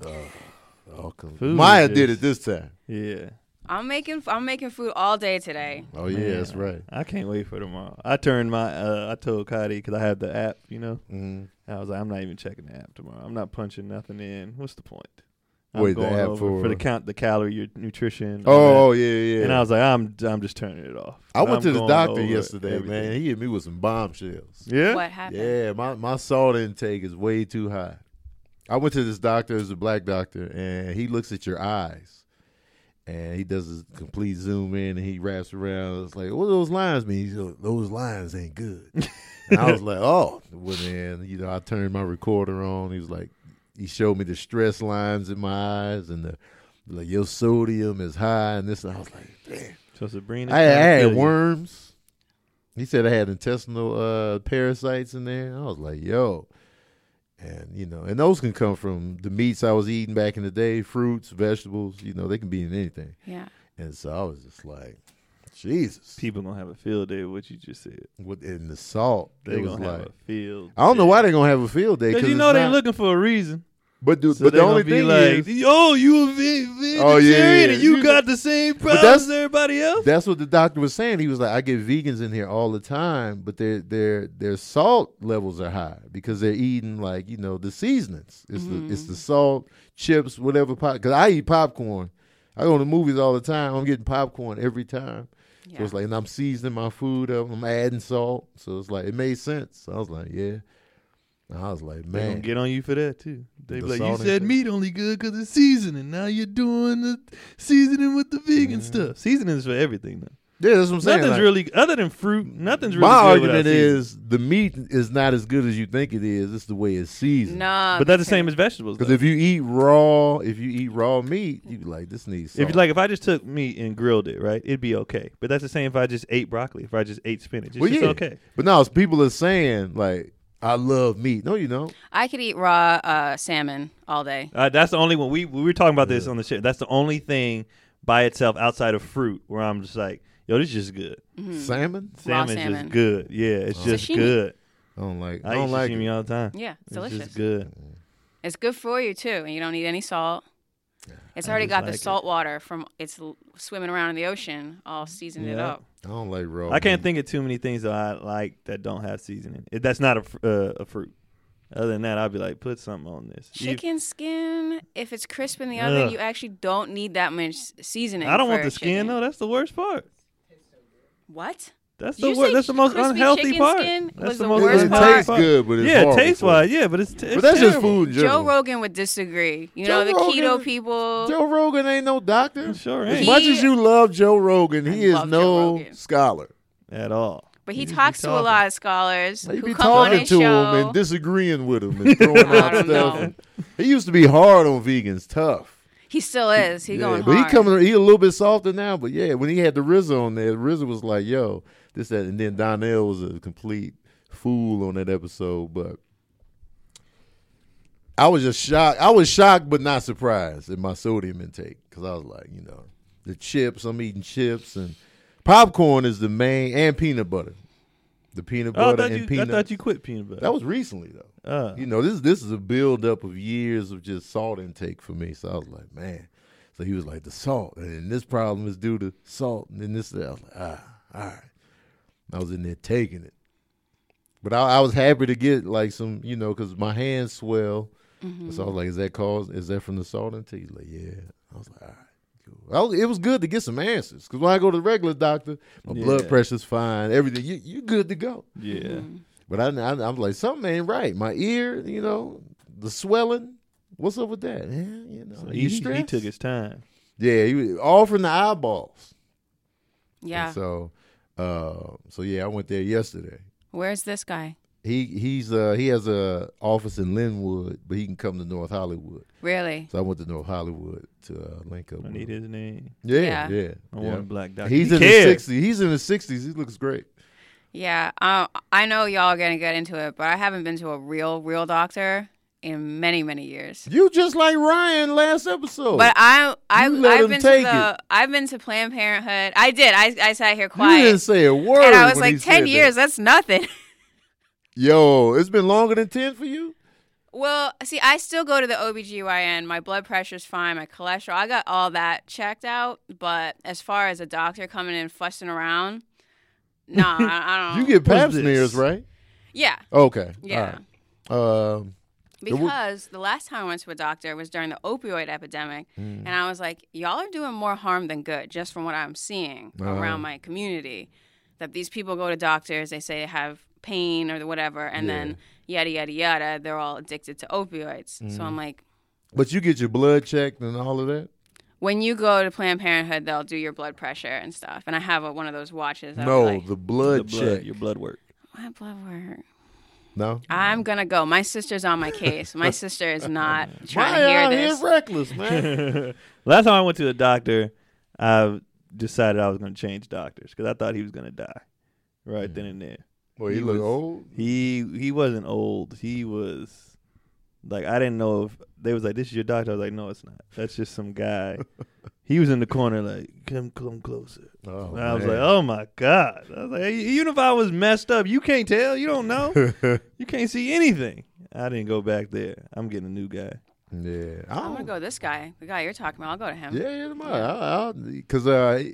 Oh, Food Maya is did just- it this time. Yeah. I'm making food all day today. Oh yeah, Man, that's right. I can't wait for tomorrow. I turned my. I told Cody because I have the app. You know. Mm-hmm. I was like, I'm not even checking the app tomorrow. I'm not punching nothing in. What's the point? I'm Wait, the going app over for- the count, the calorie, your nutrition. all Oh that. yeah, yeah. And I was like, I'm just turning it off. I went I'm to the going doctor over yesterday, everything. man. He hit me with some bombshells. Yeah. What happened? Yeah, my salt intake is way too high. I went to this doctor, it's a black doctor, and he looks at your eyes. And he does a complete zoom in and he wraps around. It's like, what do those lines mean? He's like, those lines ain't good. And I was like, oh. Well, then, I turned my recorder on. He was like, he showed me the stress lines in my eyes and your sodium is high and this. And I was like, damn. So Sabrina, I had worms. He said I had intestinal parasites in there. I was like, yo. And, and those can come from the meats I was eating back in the day, fruits, vegetables, they can be in anything. Yeah. And so I was just like, Jesus. People gonna have a field day with what you just said. In the salt, They it was gonna have like, a field. I don't know why they're going to have a field day. Because you it's know they're not- looking for a reason. But, So but they the only gonna be thing like, is, oh, you a vegetarian Oh, yeah. and you You got the same problems that's- as everybody else? that's what the doctor was saying. He was like, I get vegans in here all the time, but their salt levels are high because they're eating the seasonings. It's the salt, chips, whatever. Because I eat popcorn. I go to the movies all the time. I'm getting popcorn every time. Yeah. So it's like, and I'm seasoning my food up. I'm adding salt. So it's like, it made sense. So I was like, yeah. And I was like, They gonna man. get on you for that too. They be The like, you salt said intake. meat only good because it's seasoning. Now you're doing the seasoning with the vegan stuff. Seasoning is for everything though. Yeah, that's what I'm saying. Nothing's Like, really other than fruit. Nothing's really my good without argument seasoning. is the meat is not as good as you think it is. It's the way it's seasoned. No. But that's the same as vegetables. Because though. if you eat raw meat, you be like, this needs salt. If I just took meat and grilled it, right, it'd be okay. But that's the same if I just ate broccoli. If I just ate spinach, it's Well, just yeah. okay. But now people are saying like, I love meat. No, you don't. I could eat raw salmon all day. That's the only one we were talking about this on the show. That's the only thing by itself outside of fruit where I'm just like, yo, this is just good. Salmon? Raw Salmon's salmon. just good. Yeah, it's just Sashimi. good. I don't like. I I don't eat like sashimi it. all the time. Yeah, it's It's delicious. just good. It's good for you too, and you don't need any salt. It's already just got the like it. salt water from swimming around in the ocean, all seasoned it Yeah. up. I don't like raw. I can't meat. think of too many things that I like that don't have seasoning. That's not a fruit. Other than that, I'd be like, put something on this. Chicken skin, if it's crisp in the oven, Ugh. you actually don't need that much seasoning. I don't want for the skin chicken. though. That's the worst part. What? That's Did the you worst. say That's the most crispy unhealthy chicken part. skin That's was the the most worst It unhealthy part? tastes part. good, but it's Yeah, horrible taste for wise, you. yeah, but it's But that's just terrible. food in Joe general. Rogan would disagree. You Joe know, the keto Rogan- people. Joe Rogan ain't no doctor. Sure As ain't. much as you love Joe Rogan, he I is love Joe no Rogan. scholar. At all. But he You just talks be to a lot of scholars You who be come on talking his to show. him and disagreeing with him and throwing I out don't stuff. know. And he used to be hard on vegans, tough. He still is. He going but hard. he a little bit softer now. But yeah, when he had the RZA on there, RZA was like, "Yo, this that," and then Donnell was a complete fool on that episode, but I was just shocked. I was shocked but not surprised at my sodium intake because I was like, the chips. I'm eating chips and popcorn is the main, and peanut butter. The peanut butter and peanuts. I thought you quit peanut butter. That was recently though. This is a buildup of years of just salt intake for me. So I was like, man. So he was like, the salt, and this problem is due to salt, and then this. I was like, all right. I was in there taking it, but I was happy to get like some, because my hands swell. Mm-hmm. So I was like, is that from the salt intake? He's like, yeah. I was like, all right. It was good to get some answers because when I go to the regular doctor, my blood pressure's fine, everything. You good to go. Yeah. Mm-hmm. But I'm like, something ain't right. My ear, the swelling. What's up with that? Yeah, So you he stressed? took his time. Yeah, he was all from the eyeballs. Yeah. And so yeah, I went there yesterday. Where's this guy? He has a office in Linwood, but he can come to North Hollywood. Really? So I went to North Hollywood to link up. I with need him. his name. Yeah. I want a black doctor. He's He in cared. the 60s. He's in the 60s. He looks great. Yeah. I know y'all are gonna get into it, but I haven't been to a real doctor in many, many years. You just like Ryan last episode. But I've him been take I've been to Planned Parenthood. I did. I sat here quiet. You didn't say a word. And I was when he like, 10 said years. that. That's nothing. Yo, it's been longer than 10 for you? Well, see, I still go to the OBGYN. My blood pressure's fine. My cholesterol, I got all that checked out. But as far as a doctor coming in fussing around, nah, I don't. You get pap What's this? smears, right? Yeah. Okay. Yeah. All right. Because the last time I went to a doctor was during the opioid epidemic. And I was like, y'all are doing more harm than good, just from what I'm seeing around my community. That these people go to doctors, they say they have pain or whatever, and then yada, yada, yada, they're all addicted to opioids. So I'm like. But you get your blood checked and all of that? When you go to Planned Parenthood, they'll do your blood pressure and stuff. And I have one of those watches. No, the blood check. Your blood work. My blood work. No? I'm going to go. My sister's on my case. My sister is not trying to hear this. He's reckless, man. Last time I went to the doctor, I decided I was going to change doctors because I thought he was going to die right then and there. Well, he look old. He wasn't old. He was like, I didn't know if they was like, this is your doctor. I was like, no, it's not. That's just some guy. He was in the corner like, come closer. Oh, and I was man. like, oh my God. I was like, even if I was messed up, you can't tell. You don't know. You can't see anything. I didn't go back there. I'm getting a new guy. Yeah. I'm going to go this guy. The guy you're talking about, I'll go to him. Yeah, because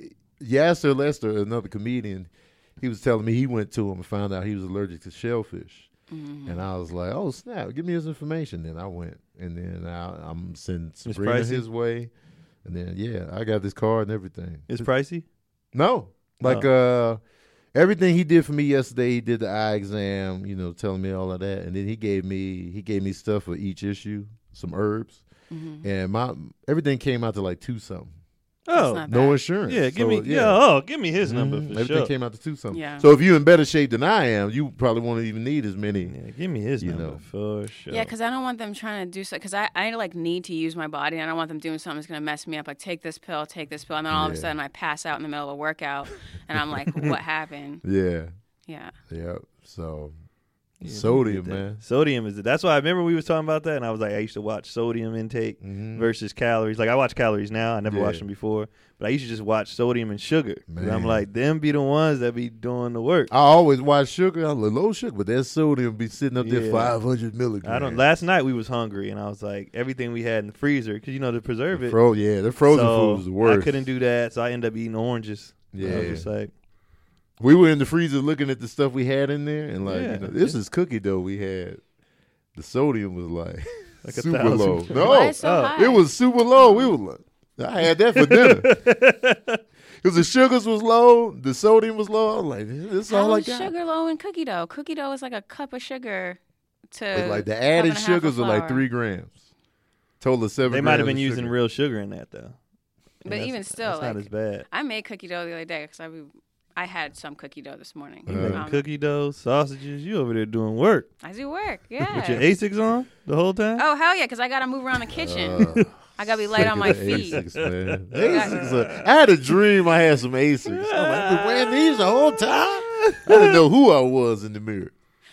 Yasser Lester, another comedian, he was telling me he went to him and found out he was allergic to shellfish. Mm-hmm. And I was like, oh, snap, give me his information. Then I went. And then I'm sending It's Sabrina pricey? his way. And then, I got this card and everything. It's pricey? No. Like, everything he did for me yesterday, he did the eye exam, telling me all of that. And then he gave me stuff for each issue, some herbs. Mm-hmm. And everything came out to like $2 something. Oh, not No bad. insurance. yeah. Give So, me give me his number for Everything sure. came out to $2 something. Yeah. So if you're in better shape than I am, you probably won't even need as many. Yeah, give me his You number know. for sure. Yeah, because I don't want them trying to do so. Because I like need to use my body. And I don't want them doing something that's going to mess me up. Like take this pill. And then all of a Yeah. sudden I pass out in the middle of a workout. And I'm like, what happened? Yeah. Yeah. Yeah. So Yeah, sodium, get that. man. Sodium is that's why I remember we was talking about that, and I was like, I used to watch sodium intake versus calories. Like I watch calories now. I never Yeah. watched them before, but I used to just watch sodium and sugar. 'Cause I'm Man. like, them be the ones that be doing the work. I always watch sugar. I'm like, low sugar, but that sodium be sitting up there Yeah. 500 milligrams. I don't. Last night we was hungry, and I was like, everything we had in the freezer, because to preserve it. the frozen So food is the worst. I couldn't do that, so I ended up eating oranges. I Yeah. was just like, We were in the freezer looking at the stuff we had in there, and Yeah. this is cookie dough we had. The sodium was like, Like a super 1,000. low. Why No, is it so high? it was super low. We were like, I had that for dinner. Because the sugars was low, the sodium was low. I was like, this is all How I is got. sugar low in cookie dough? Cookie dough is like a cup of sugar to It's like the cup added and a half of sugars are like flour. 3 grams. Total of 7 they grams. might have been of using sugar. real sugar in that though. But And even that's still, not like, as bad. I made cookie dough the other day because I had some cookie dough this morning. You making cookie dough, sausages. You over there doing work I do work, yeah. with your Asics on the whole time. Oh hell yeah, because I gotta move around the kitchen. I gotta be light on my feet. Asics, man. Asics I had a dream I had some Asics. I'm like, I've been wearing these the whole time. I didn't know who I was in the mirror.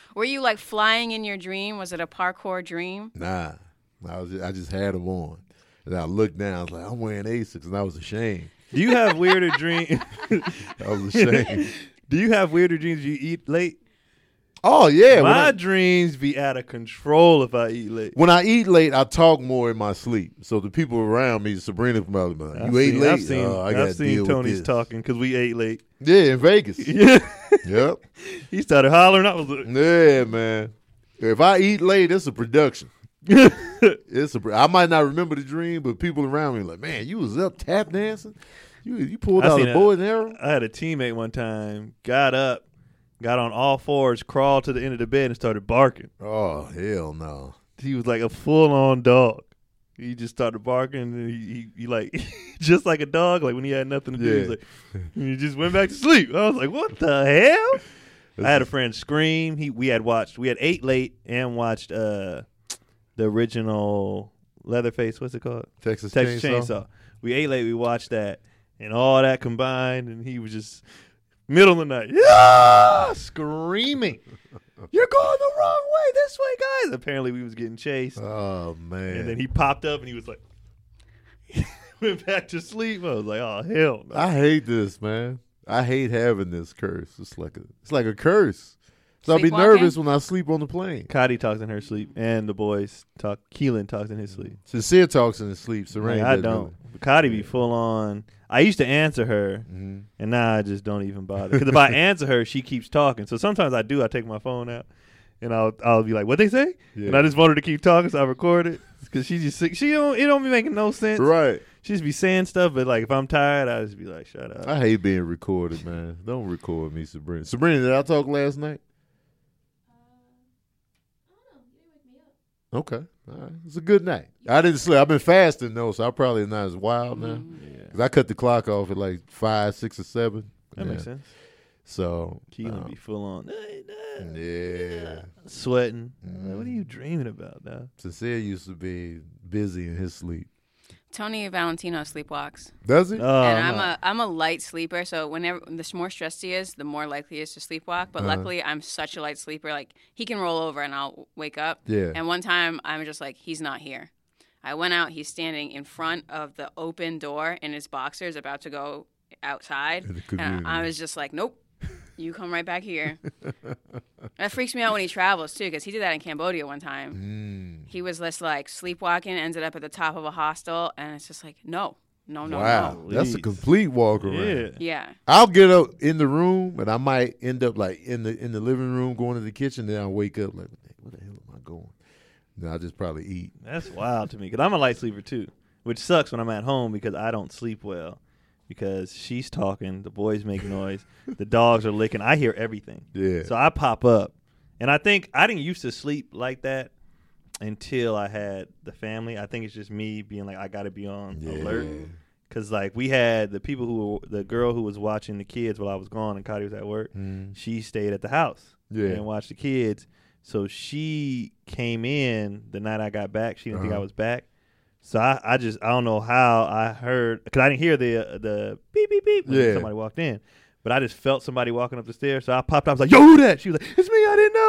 Were you like flying in your dream? Was it a parkour dream? Nah, I just had them on, and I looked down. I was like, I'm wearing Asics, and I was ashamed. Do you have weirder dreams? I was ashamed. Do you have weirder dreams? You eat late? Oh yeah, My dreams be out of control if I eat late. when I eat late, I talk more in my sleep. So the people around me, Sabrina, probably be like, you ate late. I've seen, I got to deal Tony's with this. talking because we ate late. Yeah, in Vegas. Yeah. Yep. He started hollering. I was like, Yeah, man. If I eat late, it's a production. I might not remember the dream, but people around me like, man, you was up tap dancing. You pulled out a bow and arrow. I had a teammate one time, got up, got on all fours, crawled to the end of the bed, and started barking. Oh hell no! He was like a full-on dog. He just started barking, and he like, just like a dog, like when he had nothing to do. Yeah. He's like, he just went back to sleep. I was like, what the hell? I had a friend scream. We had ate late and watched the original Leatherface. What's it called? Texas Chainsaw. We ate late. We watched that, and all that combined, and he was just middle of the night, screaming, "You're going the wrong way! This way, guys!" Apparently, we was getting chased. Oh man! And then he popped up, and he was like, went back to sleep. I was like, "Oh hell no!" I hate this, man. I hate having this curse. It's like a curse. So I'll be Sleepwalking? nervous when I sleep on the plane. Cotty talks in her sleep, and the boys talk. Keelan talks in his sleep. Sincere talks in his sleep. Serene, I doesn't don't. Cotty be full on. I used to answer her, really. and now I just don't even bother. Because if I answer her, she keeps talking. So sometimes I do. I take my phone out, and I'll be like, "What they say?" Yeah. And I just want her to keep talking, so I record it. Because she don't be making no sense. Right. She just be saying stuff, but like if I'm tired, I just be like, "Shut up." I hate being recorded, man. Don't record me, Sabrina. Sabrina, did I talk last night? I don't know. You didn't wake me up. Okay. All right. It's a good night. I didn't sleep. I've been fasting, though, so I'm probably not as wild now. Yeah, 'Cause I cut the clock off at like 5, 6, or 7. that makes sense. So, Keelan be full on. yeah. Sweating. Like, what are you dreaming about, dog? Sincere used to be busy in his sleep. Tony Valentino sleepwalks. Does he? Oh, And no. I'm a light sleeper, so whenever the more stressed he is, the more likely he is to sleepwalk. But luckily, I'm such a light sleeper. Like he can roll over and I'll wake up. Yeah. And one time, I'm just like, he's not here. I went out. He's standing in front of the open door in his boxers, about to go outside. In the And community. I was just like, nope. You come right back here. That freaks me out when he travels too, because he did that in Cambodia one time. He was just like sleepwalking, ended up at the top of a hostel, and it's just like, no. Wow. That's a Please. complete walk around. Yeah. Yeah. I'll get up in the room, and I might end up like in the living room, going to the kitchen. Then I'll wake up like, where the hell am I going? Then I'll just probably eat. That's wild to me because I'm a light sleeper too, which sucks when I'm at home because I don't sleep well because she's talking, the boys make noise, the dogs are licking. I hear everything. Yeah. So I pop up. And I think I didn't used to sleep like that until I had the family. I think it's just me being like, I got to be on alert. Because, like, we had the girl who was watching the kids while I was gone and Cotty was at work, she stayed at the house and watched the kids. So she came in the night I got back. She didn't think I was back. So I don't know how I heard, because I didn't hear the beep, beep, beep when somebody walked in. But I just felt somebody walking up the stairs. So I popped up. I was like, yo, who that? She was like, it's me.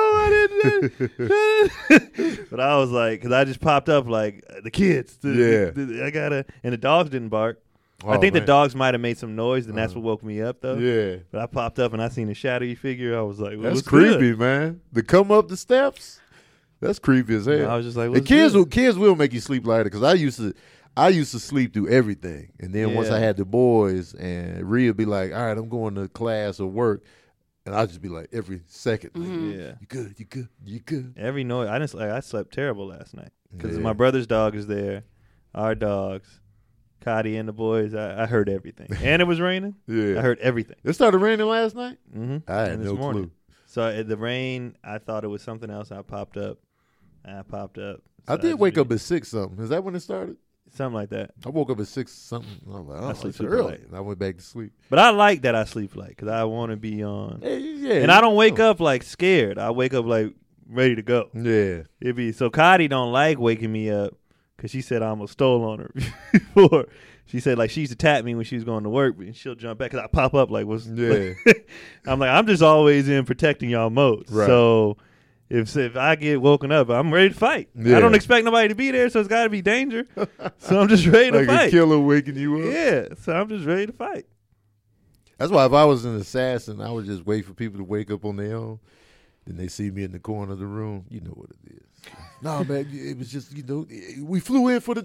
I didn't know. But I was like, because I just popped up like, the kids. I got to. And the dogs didn't bark. I think the dogs might have made some noise, and that's what woke me up, though. Yeah. But I popped up, and I seen a shadowy figure. I was like, well, That's what's creepy, good? man. To come up the steps, that's creepy as hell. I was just like, the what's kids good? kids will make you sleep lighter because I used to sleep through everything, and then once Yeah. I had the boys, and Rhea be like, all right, I'm going to class or work, and I'll just be like every second, like, Yeah. you good. Every noise. I slept terrible last night because Yeah. my brother's dog is there, our dogs, Cotty and the boys. I heard everything, and it was raining. Yeah. I heard everything. It started raining last night? Mm-hmm. I had no clue. So the rain, I thought it was something else. I popped up. I So did wake up at 6 something. Is that when it started? something like that. I woke up at 6 something. I was like, I oh, sleep it's super early. late. And I went back to sleep. But I like that I sleep late because I want to be on. Yeah, And I don't wake up like scared. I wake up like ready to go. Yeah. It be so Cotty don't like waking me up because she said I almost stole on her before. She said like she used to tap me when she was going to work, and she'll jump back because I pop up like what's Yeah. I'm like I'm just always in protecting y'all mode. Right. So if I get woken up, I'm ready to fight. Yeah. I don't expect nobody to be there, so it's got to be danger. So I'm just ready to Like a fight. killer waking you up. Yeah, so I'm just ready to fight. That's why if I was an assassin, I would just wait for people to wake up on their own. Then they see me in the corner of the room. You know what it is. No, man, it was just, we flew in for the.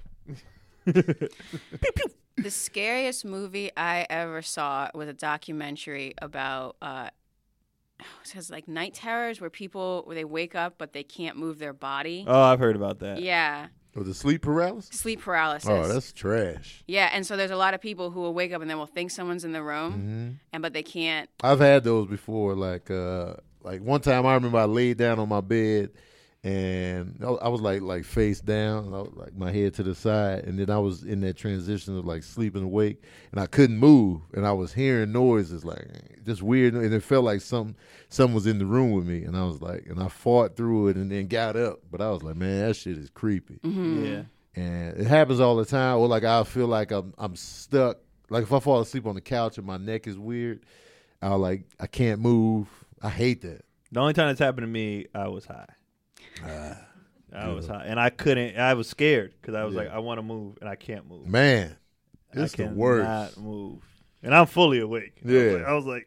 The scariest movie I ever saw was a documentary about it says like night terrors where they wake up but they can't move their body. Oh, I've heard about that. Yeah. Oh, the sleep paralysis? Sleep paralysis. Oh, that's trash. Yeah, and so there's a lot of people who will wake up and they will think someone's in the room, Mm-hmm. but they can't. I've had those before. Like one time I remember I laid down on my bed and I was like face down, like my head to the side, and then I was in that transition of like sleeping awake, and I couldn't move, and I was hearing noises like just weird, and it felt like something was in the room with me, and I was like, and I fought through it and then got up, but I was like, man, that shit is creepy. Yeah. And it happens all the time. Or like I feel like I'm stuck. Like if I fall asleep on the couch and my neck is weird, I can't move. I hate that. The only time that's happened to me, I was high. I was high, and I couldn't. I was scared because I was like, I want to move, and I can't move. Man, it's the worst. I cannot move, and I'm fully awake. Yeah. I was like,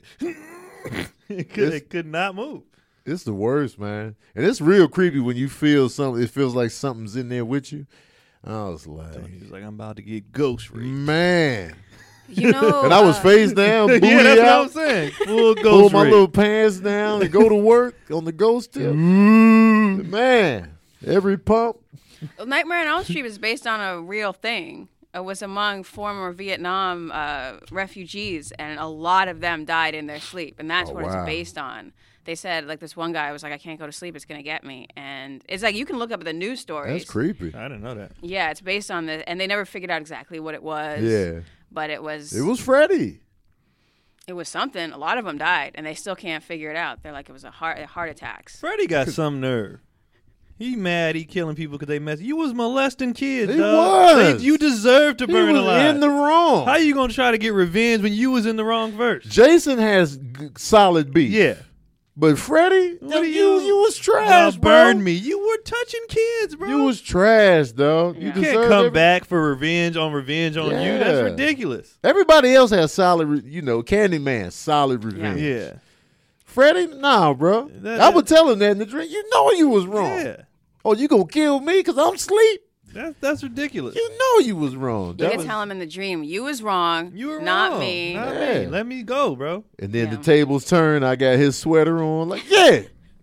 it could not move. It's the worst, man. And it's real creepy when you feel something. It feels like something's in there with you. I was like, He was like, I'm about to get ghost raped. man. You know, And I was face down, booty Yeah, that's out, what I'm saying. Full pull ghost my rape. little pants down and go to work on the ghost tip. Man, every pump. Nightmare on Elm Street was based on a real thing. It was among former Vietnam refugees, and a lot of them died in their sleep, and that's Oh, what wow. it's based on. They said, like, this one guy was like, I can't go to sleep, it's going to get me. And it's like, you can look up the news stories. That's creepy. I didn't know that. Yeah, it's based on the, and they never figured out exactly what it was. Yeah. But it was Freddy. It was something. A lot of them died, and they still can't figure it out. They're like, it was a heart attacks. Freddie got some nerve. He mad. He killing people because they mess. You was molesting kids. He dog. was. You deserve to He burn was alive. in the wrong. How you gonna try to get revenge when you was in the wrong verse? Jason has solid beat. Yeah. But Freddie, What are you was trash, Now bro. burn me. You were touching kids, bro. You was trash, dog. Yeah. You You can't deserve come every- back for revenge on you. That's Yeah. ridiculous. Everybody else has solid, Candyman, solid revenge. Yeah. Freddie, nah, bro. I was telling that in the dream. You know you was wrong. Yeah. Oh, you gonna kill me because I'm asleep? That's ridiculous. You know you was wrong. You That can was- tell him in the dream, you was wrong. You were not wrong. me. Not Yeah. me. Let me go, bro. And then Yeah. the tables turn. I got his sweater on. Like, yeah.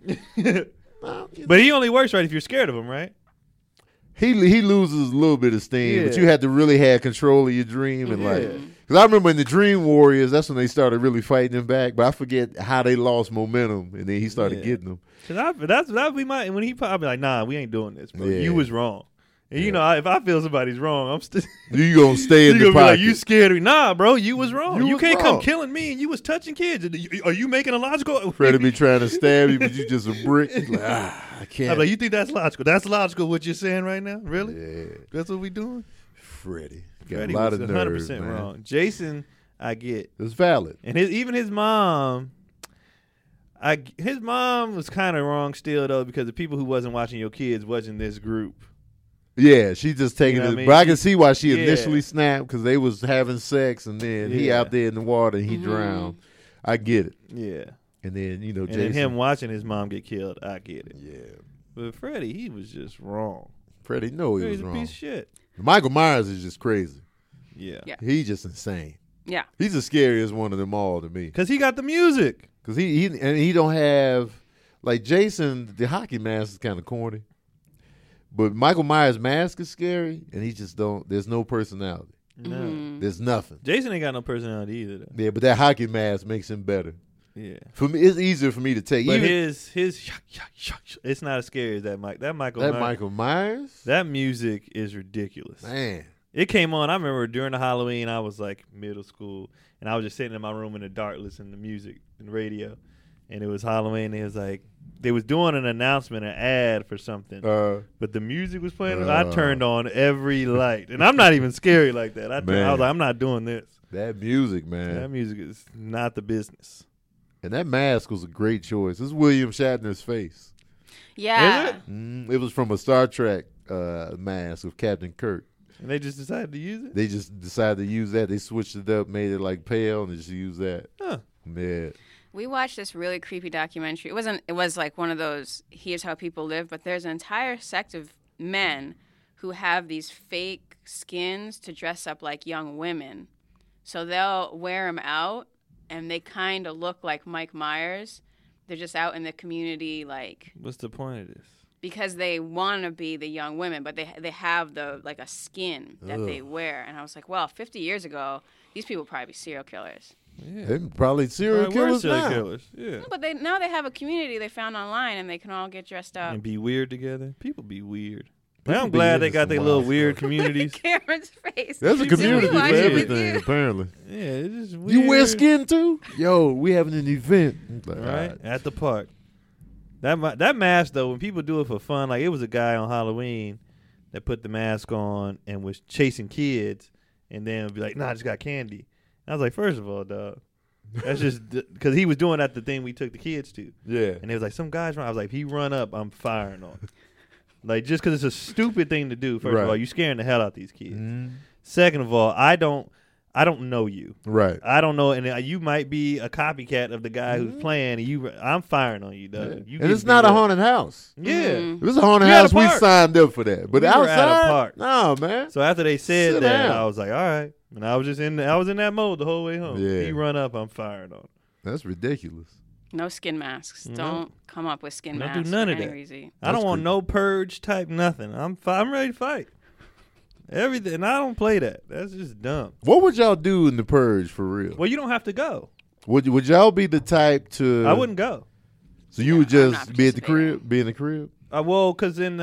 But he only works right if you're scared of him, right? He loses a little bit of steam, but Yeah. you had to really have control of your dream and like. Because I remember in the Dream Warriors, that's when they started really fighting him back. But I forget how they lost momentum, and then he started Yeah. getting them. Cause that'd be my when he I'd be like, nah, we ain't doing this, bro. Yeah. You was wrong. And you Yeah. know, if I feel somebody's wrong, I'm still. You gonna stay in You the gonna be like, pocket. you scared of me? Nah, bro, you was wrong. You You, was can't wrong. come killing me, and you was touching kids. Are you making a logical? Freddie be trying to stab you, but you just a brick. He's like, I can't. I'm like, you think that's logical? That's logical. What you're saying right now? Really? Yeah, That's what we doing? Freddie got Freddie a lot was of nerve, 100% man. wrong. Jason, I get, It's valid. and even his mom. His mom was kind of wrong still though, because the people who wasn't watching your kids wasn't this group. Yeah, she just taking You know what it. I mean? But I can see why she Yeah. initially snapped because they was having sex, and then he Yeah. out there in the water and he drowned. I get it. Yeah. And then And Jason. then him watching his mom get killed, I get it. Yeah, But Freddie, he was just wrong. Freddie know he was He's a wrong. piece of shit. Michael Myers is just crazy. Yeah. Yeah. He's just insane. Yeah. He's the scariest one of them all to me. Because he got the music. Because he don't have, like Jason, the hockey mask is kind of corny. But Michael Myers' mask is scary, and he just don't, there's no personality. No. There's nothing. Jason ain't got no personality either, though. Yeah, but that hockey mask makes him better. Yeah. For me, it's easier for me to take. But Even his it's not as scary as that Mike. That that Michael Myers, That music is ridiculous. man. It came on, I remember during the Halloween, I was like middle school, and I was just sitting in my room in the dark listening to music and radio. And it was Halloween, and it was like, they was doing an announcement, an ad for something. But the music was playing, and I turned on every light. And I'm not even scary like that. I was like, I'm not doing this. That music, man. That music is not the business. And that mask was a great choice. This is William Shatner's face. Yeah. It was from a Star Trek mask of Captain Kirk. And they just decided to use it? They just decided to use that. They switched it up, made it like pale, and just used that. Huh. Yeah. We watched this really creepy documentary. It was like one of those here's how people live, but there's an entire sect of men who have these fake skins to dress up like young women. So they'll wear them out and they kind of look like Mike Myers. They're just out in the community like What's the point of this? because they want to be the young women, but they have the like a skin that they wear. And I was like, well, 50 years ago, these people would probably be serial killers. Yeah. They probably serial Probably were killers serial now. killers. Yeah. But now they have a community they found online, and they can all get dressed up. And be weird together. People be weird. People I'm be glad into they got some their wild little stuff. weird communities. Cameron's face. There's a Did we community for watch it with everything, you? apparently. Yeah, it's just weird. You wear skin too? Yo, we having an event. Like, Right? all right. At the park. That mask, though, when people do it for fun, like it was a guy on Halloween that put the mask on and was chasing kids and then would be like, nah, I just got candy. I was like, first of all, dog, that's just because he was doing that the thing we took the kids to. Yeah. And it was like, some guys run. I was like, if he run up, I'm firing on him. Like, just because it's a stupid thing to do, first Right. of all, you scaring the hell out these kids. Mhm. Second of all, I don't know you. Right. I don't know, and you might be a copycat of the guy who's playing. And I'm firing on you, dog. Yeah. You And it's get not beat a up. haunted house. Yeah. If it's a haunted We at a house, we park. signed up for that. But We were at a outside, park. no, man. So after they said Sit that, down. I was like, all right. And I was just I was in that mode the whole way home. Yeah. He run up, I'm firing on him. That's ridiculous. No skin masks. No. Don't come up with skin Don't do masks. none for of any that. reason. I don't That's want creepy. no purge type nothing. I'm ready to fight. Everything. And I don't play that. That's just dumb. What would y'all do in the purge for real? Well, you don't have to go. Would y'all be the type to? I wouldn't go. So you would I'm not just be at the participating. crib, be in the crib. Well, because isn't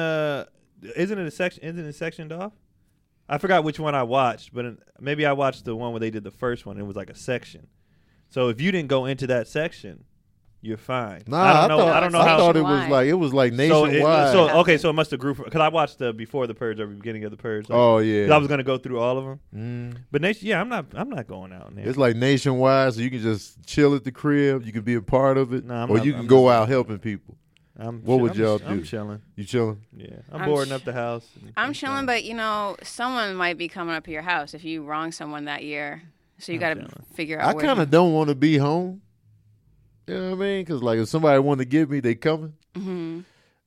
it sectioned off? I forgot which one I watched, but maybe I watched the one where they did the first one. It was like a section. So if you didn't go into that section, you're fine. Nah, I don't know. thought, I don't know I how. thought it was Nationwide. like So nationwide. so it must have grew because I watched the before the purge or the beginning of the purge. Like, Oh yeah. 'cause I was gonna go through all of them, Mm. but I'm not going out in there. It's like nationwide, so you can just chill at the crib. You can be a part of it, Nah, I'm or not- you can I'm go not- out helping people. What would y'all I'm do? chilling. You chilling? Yeah, I'm I'm boarding ch- up the house. I'm chilling, but someone might be coming up to your house if you wrong someone that year. So you got to chilling. figure out. I where kind of don't want to be home. You know what I mean? Because like if somebody want to get me, they coming. Mm-hmm.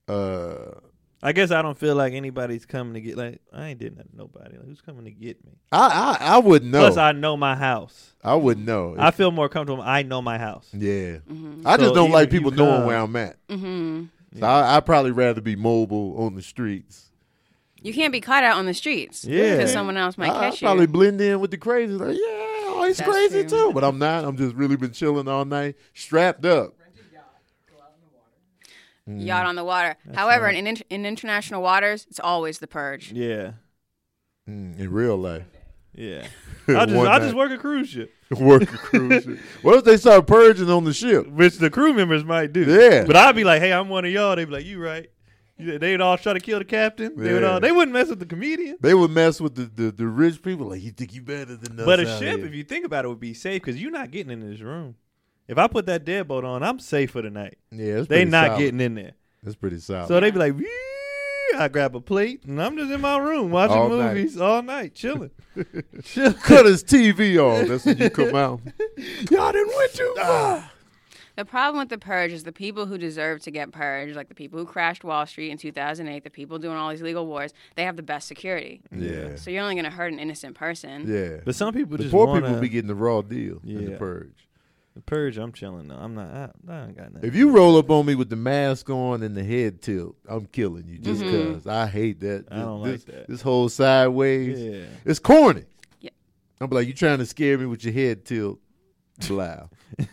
I guess I don't feel like anybody's coming to get. Like I ain't did nothing to nobody. Like, who's coming to get me? I wouldn't know. Plus, I know my house. I wouldn't know. I feel more comfortable. I know my house. Yeah. Mm-hmm. I just So don't like even people you knowing come- where I'm at. Mm-hmm. So I'd probably rather be mobile on the streets. You can't be caught out on the streets. Yeah. Because someone else might I'd catch you. probably blend in with the crazy. Like, yeah, he's That's crazy true. too. But I'm not. I'm just really been chilling all night, strapped up. Rent a yacht, go out in the water. Yacht on the water. However, in international waters, it's always the purge. Yeah, In real life. yeah. One I night. just work a cruise ship, Work a cruise ship. What if they start purging on the ship? which the crew members might do. Yeah. But I'd be like, hey, I'm one of y'all. They'd be like, you right. They'd all try to kill the captain. Yeah. They wouldn't mess with the comedian. They would mess with the rich people. Like, you think you better than us? But a out ship, here. if you think about it, would be safe because you're not getting in this room. If I put that deadbolt on, I'm safe for the night. Yeah, it's They pretty not solid. getting in there. It's pretty solid. So they be like, "Wee." I grab a plate and I'm just in my room watching All night. movies all night, chilling. Chilling. Cut his TV on. That's when you come out. Y'all didn't went too far. The problem with the purge is the people who deserve to get purged, like the people who crashed Wall Street in 2008, the people doing all these legal wars, they have the best security. Yeah. So you're only going to hurt an innocent person. Yeah. But some people The just poor wanna, people be getting the raw deal in the Yeah. purge. the purge. I'm chilling though. I'm not. I ain't got nothing. If you roll up on me with the mask on and the head tilt, I'm killing you just Mm-hmm. because. I hate that. I don't like that. This whole sideways. Yeah. It's corny. Yeah. I'm like, you trying to scare me with your head tilt. Blow.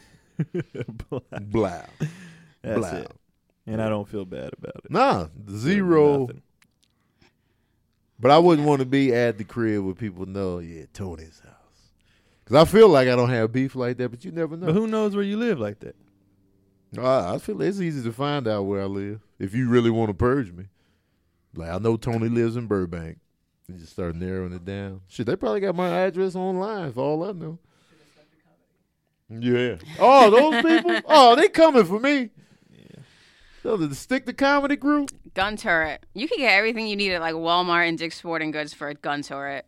Blow. That's Blow. it. And I don't feel bad about it. Nah, zero. Nothing. But I wouldn't want to be at the crib where people know, yeah, Tony's house. Because I feel like I don't have beef like that, but you never know. But who knows where you live like that? I feel it's easy to find out where I live if you really want to purge me. Like, I know Tony lives in Burbank. You just start narrowing it down. Shit, they probably got my address online for all I know. Yeah. Oh, those people? Oh, they coming for me. So the Stick to Comedy group? Gun turret. You can get everything you need at like Walmart and Dick's Sporting Goods for a gun turret.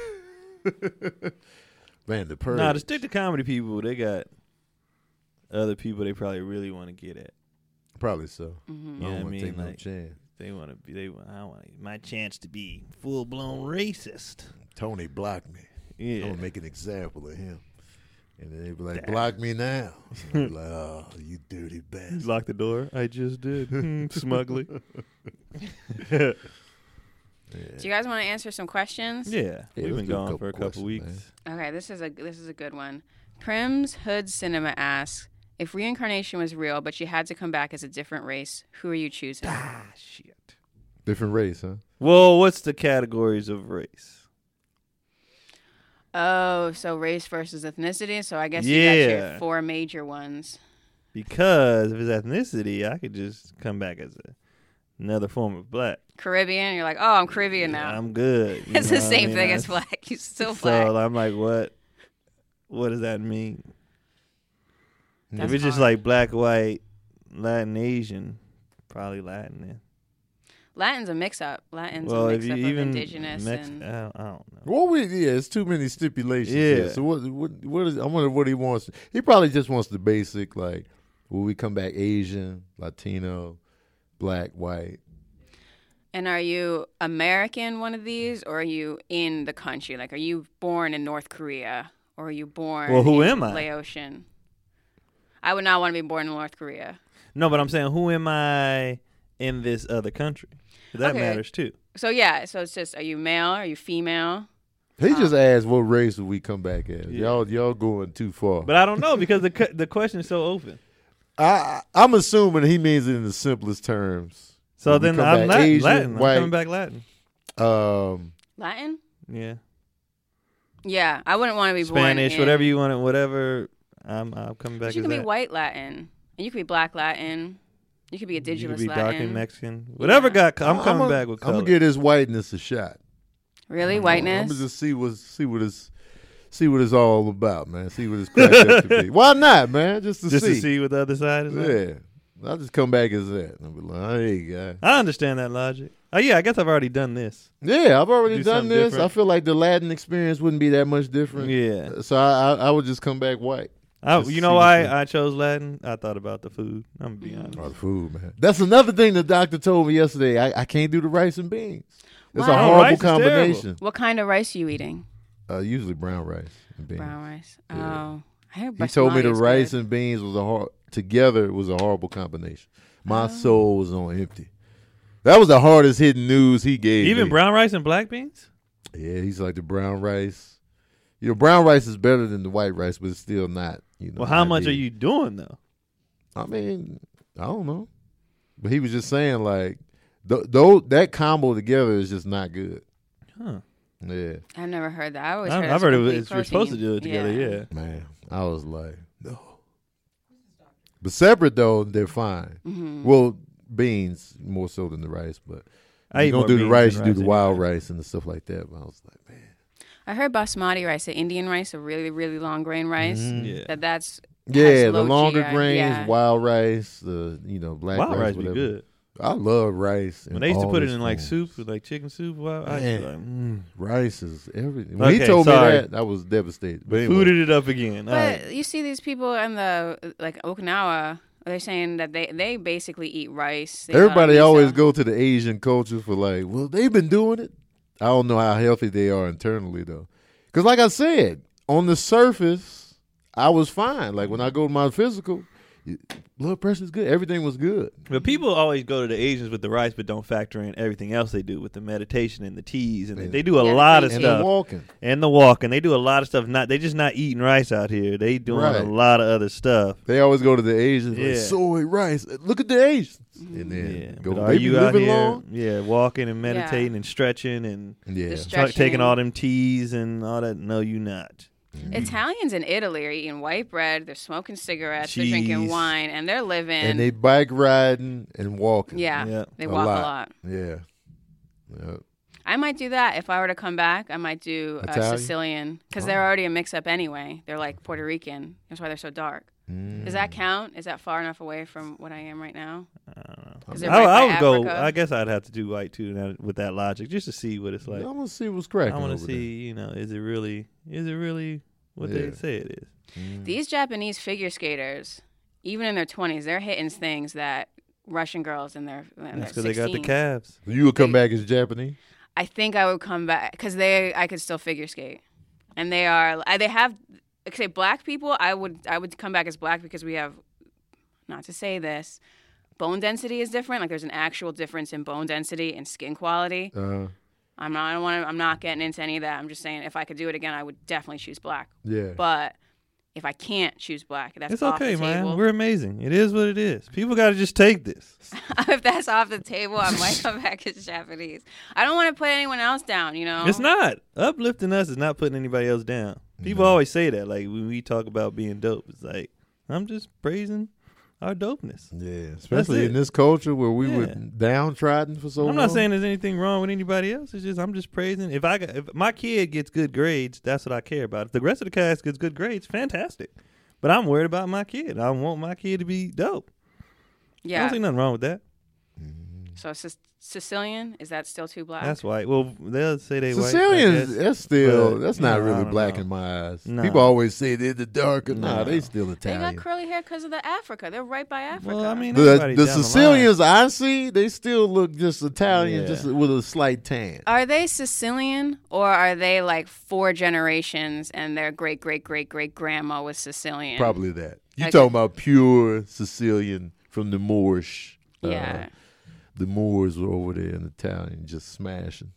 Man, the purge. Nah, the Stick to Comedy people, they got other people they probably really want to get at. Probably so. Mm-hmm. I You know don't what I want to mean? take no Like, chance. they want to be. I want my chance to be full blown racist. Tony blocked me. I'm Yeah. going to make an example of him. And then they be like, block me now. And I be like, oh, you dirty bastard. Lock the door. I just did. Smugly. Do you guys want to answer some questions? Yeah, we've let's been do a gone couple for a couple questions, weeks. man. Okay, this is a good one. Prim's Hood Cinema asks, if reincarnation was real, but you had to come back as a different race, who are you choosing? Ah, shit. Different race, huh? Well, what's the categories of race? Oh, so race versus ethnicity. So I guess you got Yeah. your 4 major ones. Because if it's ethnicity, I could just come back as another form of black. Caribbean, you're like, oh, I'm Caribbean now. I'm good. you It's the know what I same mean? thing I- as black. You're still black. So I'm like, what? What does that mean? That's if it's just hard. like black, white, Latin, Asian, probably Latin then. Latin's a mix-up. Latin's Well, a if you mix-up of even indigenous and I don't know. Well, it's too many stipulations. Yeah. Here. So what is? I wonder what he wants. He probably just wants the basic, like, will we come back Asian, Latino, black, white? And are you American, one of these, or are you in the country? Like, are you born in North Korea, or are you born Well, who in am I? Laotian? I would not want to be born in North Korea. No, but I'm saying, who am I in this other country? That Okay. matters too. So, yeah, so it's just, are you male? Are you female? He just asked what race would we come back as. Yeah. Y'all going too far. But I don't know because the question is so open. I'm assuming he means it in the simplest terms. So Will we then come I'm back Asian, Latin. white? I'm coming back Latin. Latin? Yeah. Yeah, I wouldn't want to be Spanish, born in... whatever you want, whatever. I'll come back But you as can be that. white Latin, and you could be black Latin. You could be You could indigenous be dark Latin. and Mexican. Whatever I'm coming back with color. I'm gonna get his whiteness a shot. Really, I'm whiteness? gonna just see what it's all about, man. See what it's cracked up to be. Why not, man? Just to see what the other side is like. Yeah. I'll just come back as that. I'll be like, hey, guy. I understand that logic. Oh yeah, I guess I've already done this. Yeah, I've already Do done something this. different. I feel like the Latin experience wouldn't be that much different. Yeah. So I would just come back white. Just You see know what's why in. I chose Latin? I thought about the food. I'm gonna be honest. Oh, the food, man. That's another thing the doctor told me yesterday. I can't do the rice and beans. It's a Wow. horrible Rice is terrible. combination. What kind of rice are you eating? Usually brown rice and beans. Brown rice. Yeah. Oh. I heard He told me basmati the is rice good. and beans was together was a horrible combination. My soul was on empty. That was the hardest hitting news he gave Even me. brown rice and black beans? Yeah, he's like the brown rice. You know, brown rice is better than the white rice, but it's still not. Well, how much are you doing though? I mean, I don't know, but he was just saying like, that combo together is just not good. Huh. Yeah, I've never heard that. I always I've heard, it's heard a it complete was you're supposed to protein. do it together. Yeah. man, I was like, no. But separate though, they're fine. Mm-hmm. Well, beans more so than the rice, but I you eat don't more do the beans rice, than you do the rice wild anyway. rice and the stuff like that. But I was like, man, I heard basmati rice, the Indian rice, a really, really long grain rice. Yeah. That's yeah, has the low longer GI. grains, Yeah. wild rice, the black Wild rice be whatever. good. I love rice. When they used to all put it its in like forms. soup, like chicken soup, I used to be like, Rice is everything. When he Okay, told sorry. me that, I was devastated. But anyway, fooded it up again. All But right. you see these people in the like Okinawa, they're saying that they basically eat rice. They everybody miso. always go to the Asian culture for like, well, they've been doing it. I don't know how healthy they are internally though, because like I said, on the surface, I was fine. Like when I go to my physical, blood pressure's good. Everything was good. But people always go to the Asians with the rice, but don't factor in everything else they do with the meditation and the teas, and they do a Yeah, lot the of And green the stuff. walking. And the walking, they do a lot of stuff. They just not eating rice out here. They doing Right. a lot of other stuff. They always go to the Asians like Yeah. soy rice. Look at the Asians, and then Yeah, go. but They are be you out living here? long. Yeah, walking and meditating and stretching and Yeah, The stretching. taking all them teas and all that. No, you not. Italians in Italy are eating white bread. They're smoking cigarettes. They're drinking Cheese. wine, and they're living. and they bike riding and walking. yeah, Yeah. they A walk lot. a lot. Yeah. Yeah. I might do that if I were to come back. I might do Italian? Sicilian because Oh. they're already a mix up anyway. They're like Puerto Rican. That's why they're so dark. Mm. Does that count? Is that far enough away from what I am right now? I don't know. 'Cause they're right by I would go. Africa. I guess I'd have to do white too with that logic, just to see what it's like. I want to see what's cracking. I want to over see, is it really what they Yeah. say it is? These Japanese figure skaters, even in their 20s, they're hitting things that Russian girls in their That's 16. because they got the calves. there. You would come back as Japanese. I think I would come back because I could still figure skate, and they have. Like say black people, I would come back as black because we have, not to say this, bone density is different. Like there's an actual difference in bone density and skin quality. I'm not getting into any of that. I'm just saying if I could do it again, I would definitely choose black. Yeah. But if I can't choose black, that's It's off okay, the man. table. We're amazing. It is what it is. People got to just take this. If that's off the table, I might come back as Japanese. I don't want to put anyone else down, It's not. Uplifting us is not putting anybody else down. People always say that. Like when we talk about being dope, it's like, I'm just praising our dopeness. Yeah, especially it. in this culture where we were Yeah. downtrodden for so long. I'm not saying there's anything wrong with anybody else. It's just I'm just praising. If my kid gets good grades, that's what I care about. If the rest of the cast gets good grades, fantastic. But I'm worried about my kid. I want my kid to be dope. I Yeah. don't see nothing wrong with that. So Sicilian, is that still too black? That's white. Well, they'll say they white. I Sicilians, guess. that's not I really don't black know. in my eyes. No. People always say they're the darker. Nah, No. they still They Italian. got curly hair because of the Africa. They're right by Africa. Well, I mean, The everybody down line. Sicilians I see, they still look just Italian, Yeah. just with a slight tan. Are they Sicilian or are they like 4 generations and their great great great great grandma was Sicilian? Probably that. You Okay. talking about pure Sicilian from the Moorish? Yeah. The Moors were over there in Italian, just smashing.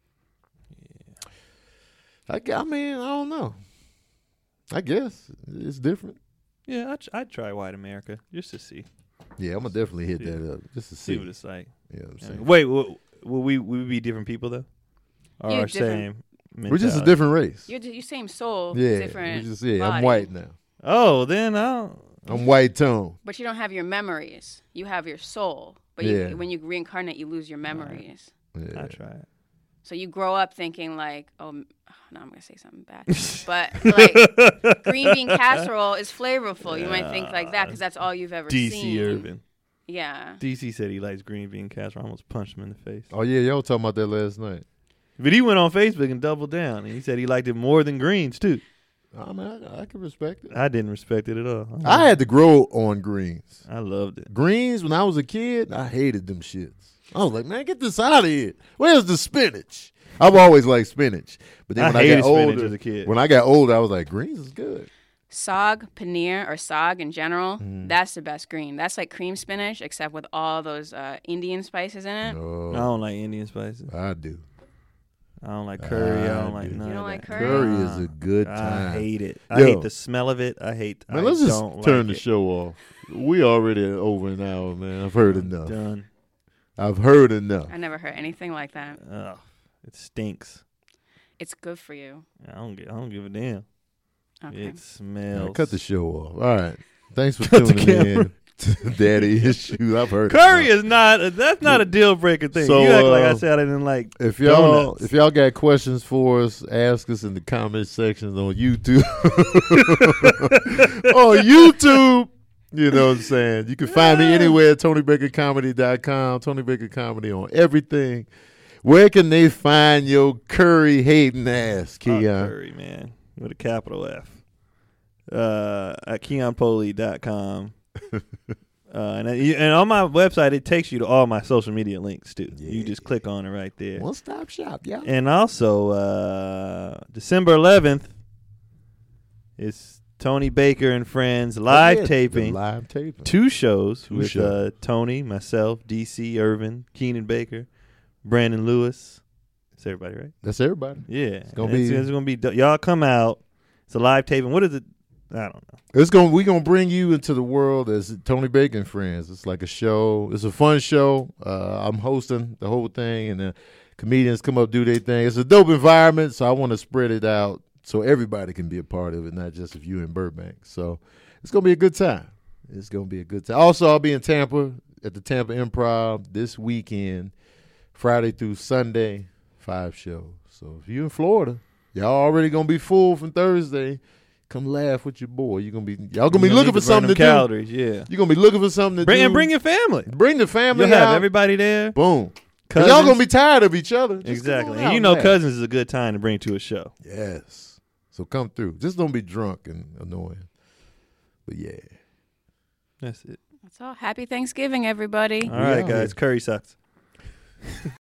Yeah. I mean, I don't know. I guess it's different. Yeah, I'd try white America just to see Yeah, I'm gonna definitely hit that up just to see. what it's like. You know what I'm saying? Wait, will we be different people though? Or You're our different. same? We're just a mentality? different race. You same soul, Yeah, different. we just, I'm body. white now. Oh, then I'll. I'm white tone. But you don't have your memories. You have your soul. But Yeah. when you reincarnate, you lose your memories. Yeah. I'll try it. So you grow up thinking like, oh, no, I'm gonna say something bad. But like green bean casserole is flavorful. You might think like that because that's all you've ever DC seen. Urban. Yeah. DC said he likes green bean casserole. I almost punched him in the face. Oh yeah, y'all talking about that last night. But he went on Facebook and doubled down, and he said he liked it more than greens too. I mean, I can respect it. I didn't respect it at all. I had to grow on greens. I loved it. Greens, when I was a kid, I hated them shits. I was like, man, get this out of here. Where's the spinach? I've always liked spinach. But then I when I hated got spinach older, as a kid. when I got older, I was like, greens is good. Sog paneer or sog in general, Mm-hmm. that's the best green. That's like cream spinach, except with all those Indian spices in it. I No, don't like Indian spices. I do. I don't like curry. I don't like do. none You don't of like that. curry? Curry is a good time. I hate it. I Yo. hate the smell of it. I hate. Man, I let's just don't turn like the it. show off. We already over an hour, man. I've heard enough. Done. I've heard enough. I never heard anything like that. Ugh, it stinks. It's good for you. I don't give a damn. Okay. It smells. Cut the show off. All right. Thanks for tuning in to Daddy Issues. I've heard Curry enough. is not. That's not a deal breaker thing. So, you act like I said I didn't like. If y'all donuts. got questions for us, ask us in the comment sections on YouTube. On YouTube. You know what I'm saying? You can find me anywhere at TonyBakerComedy.com. Tony Baker Comedy on everything. Where can they find your curry hating ass, Keon? Curry, man, with a capital F. At KeonPoli.com. And on my website, it takes you to all my social media links too. You just click on it right there. One stop shop, y'all. And also, December 11th is Tony Baker and Friends live The taping. live taping. 2 shows Two with shows. Tony, myself, DC, Irvin, Keenan Baker, Brandon Lewis. That's everybody, right? That's everybody. Yeah. It's gonna And be- it's gonna be y'all come out. It's a live taping. What is it? I don't know. We're gonna bring you into the world as Tony Baker and Friends. It's like a show. It's a fun show. I'm hosting the whole thing, and the comedians come up do their thing. It's a dope environment, so I want to spread it out so everybody can be a part of it, not just if you in Burbank. So it's gonna be a good time. It's gonna be a good time. Also, I'll be in Tampa at the Tampa Improv this weekend, Friday through Sunday, 5 shows. So if you in Florida, y'all already gonna be full from Thursday. come laugh with your boy. Y'all gonna be You looking need for something to burn them calories, do. Yeah. You're gonna be looking for something to Bring do. and bring your family. Bring the family. You'll have out. everybody there. Boom. 'Cause Cousins. y'all gonna be tired of each other. Just Exactly. come on And out you know, laugh. Cousins is a good time to bring to a show. Yes. So come through. Just don't be drunk and annoying. But yeah. That's it. That's all. Happy Thanksgiving, everybody. All right, out guys. here. Curry sucks.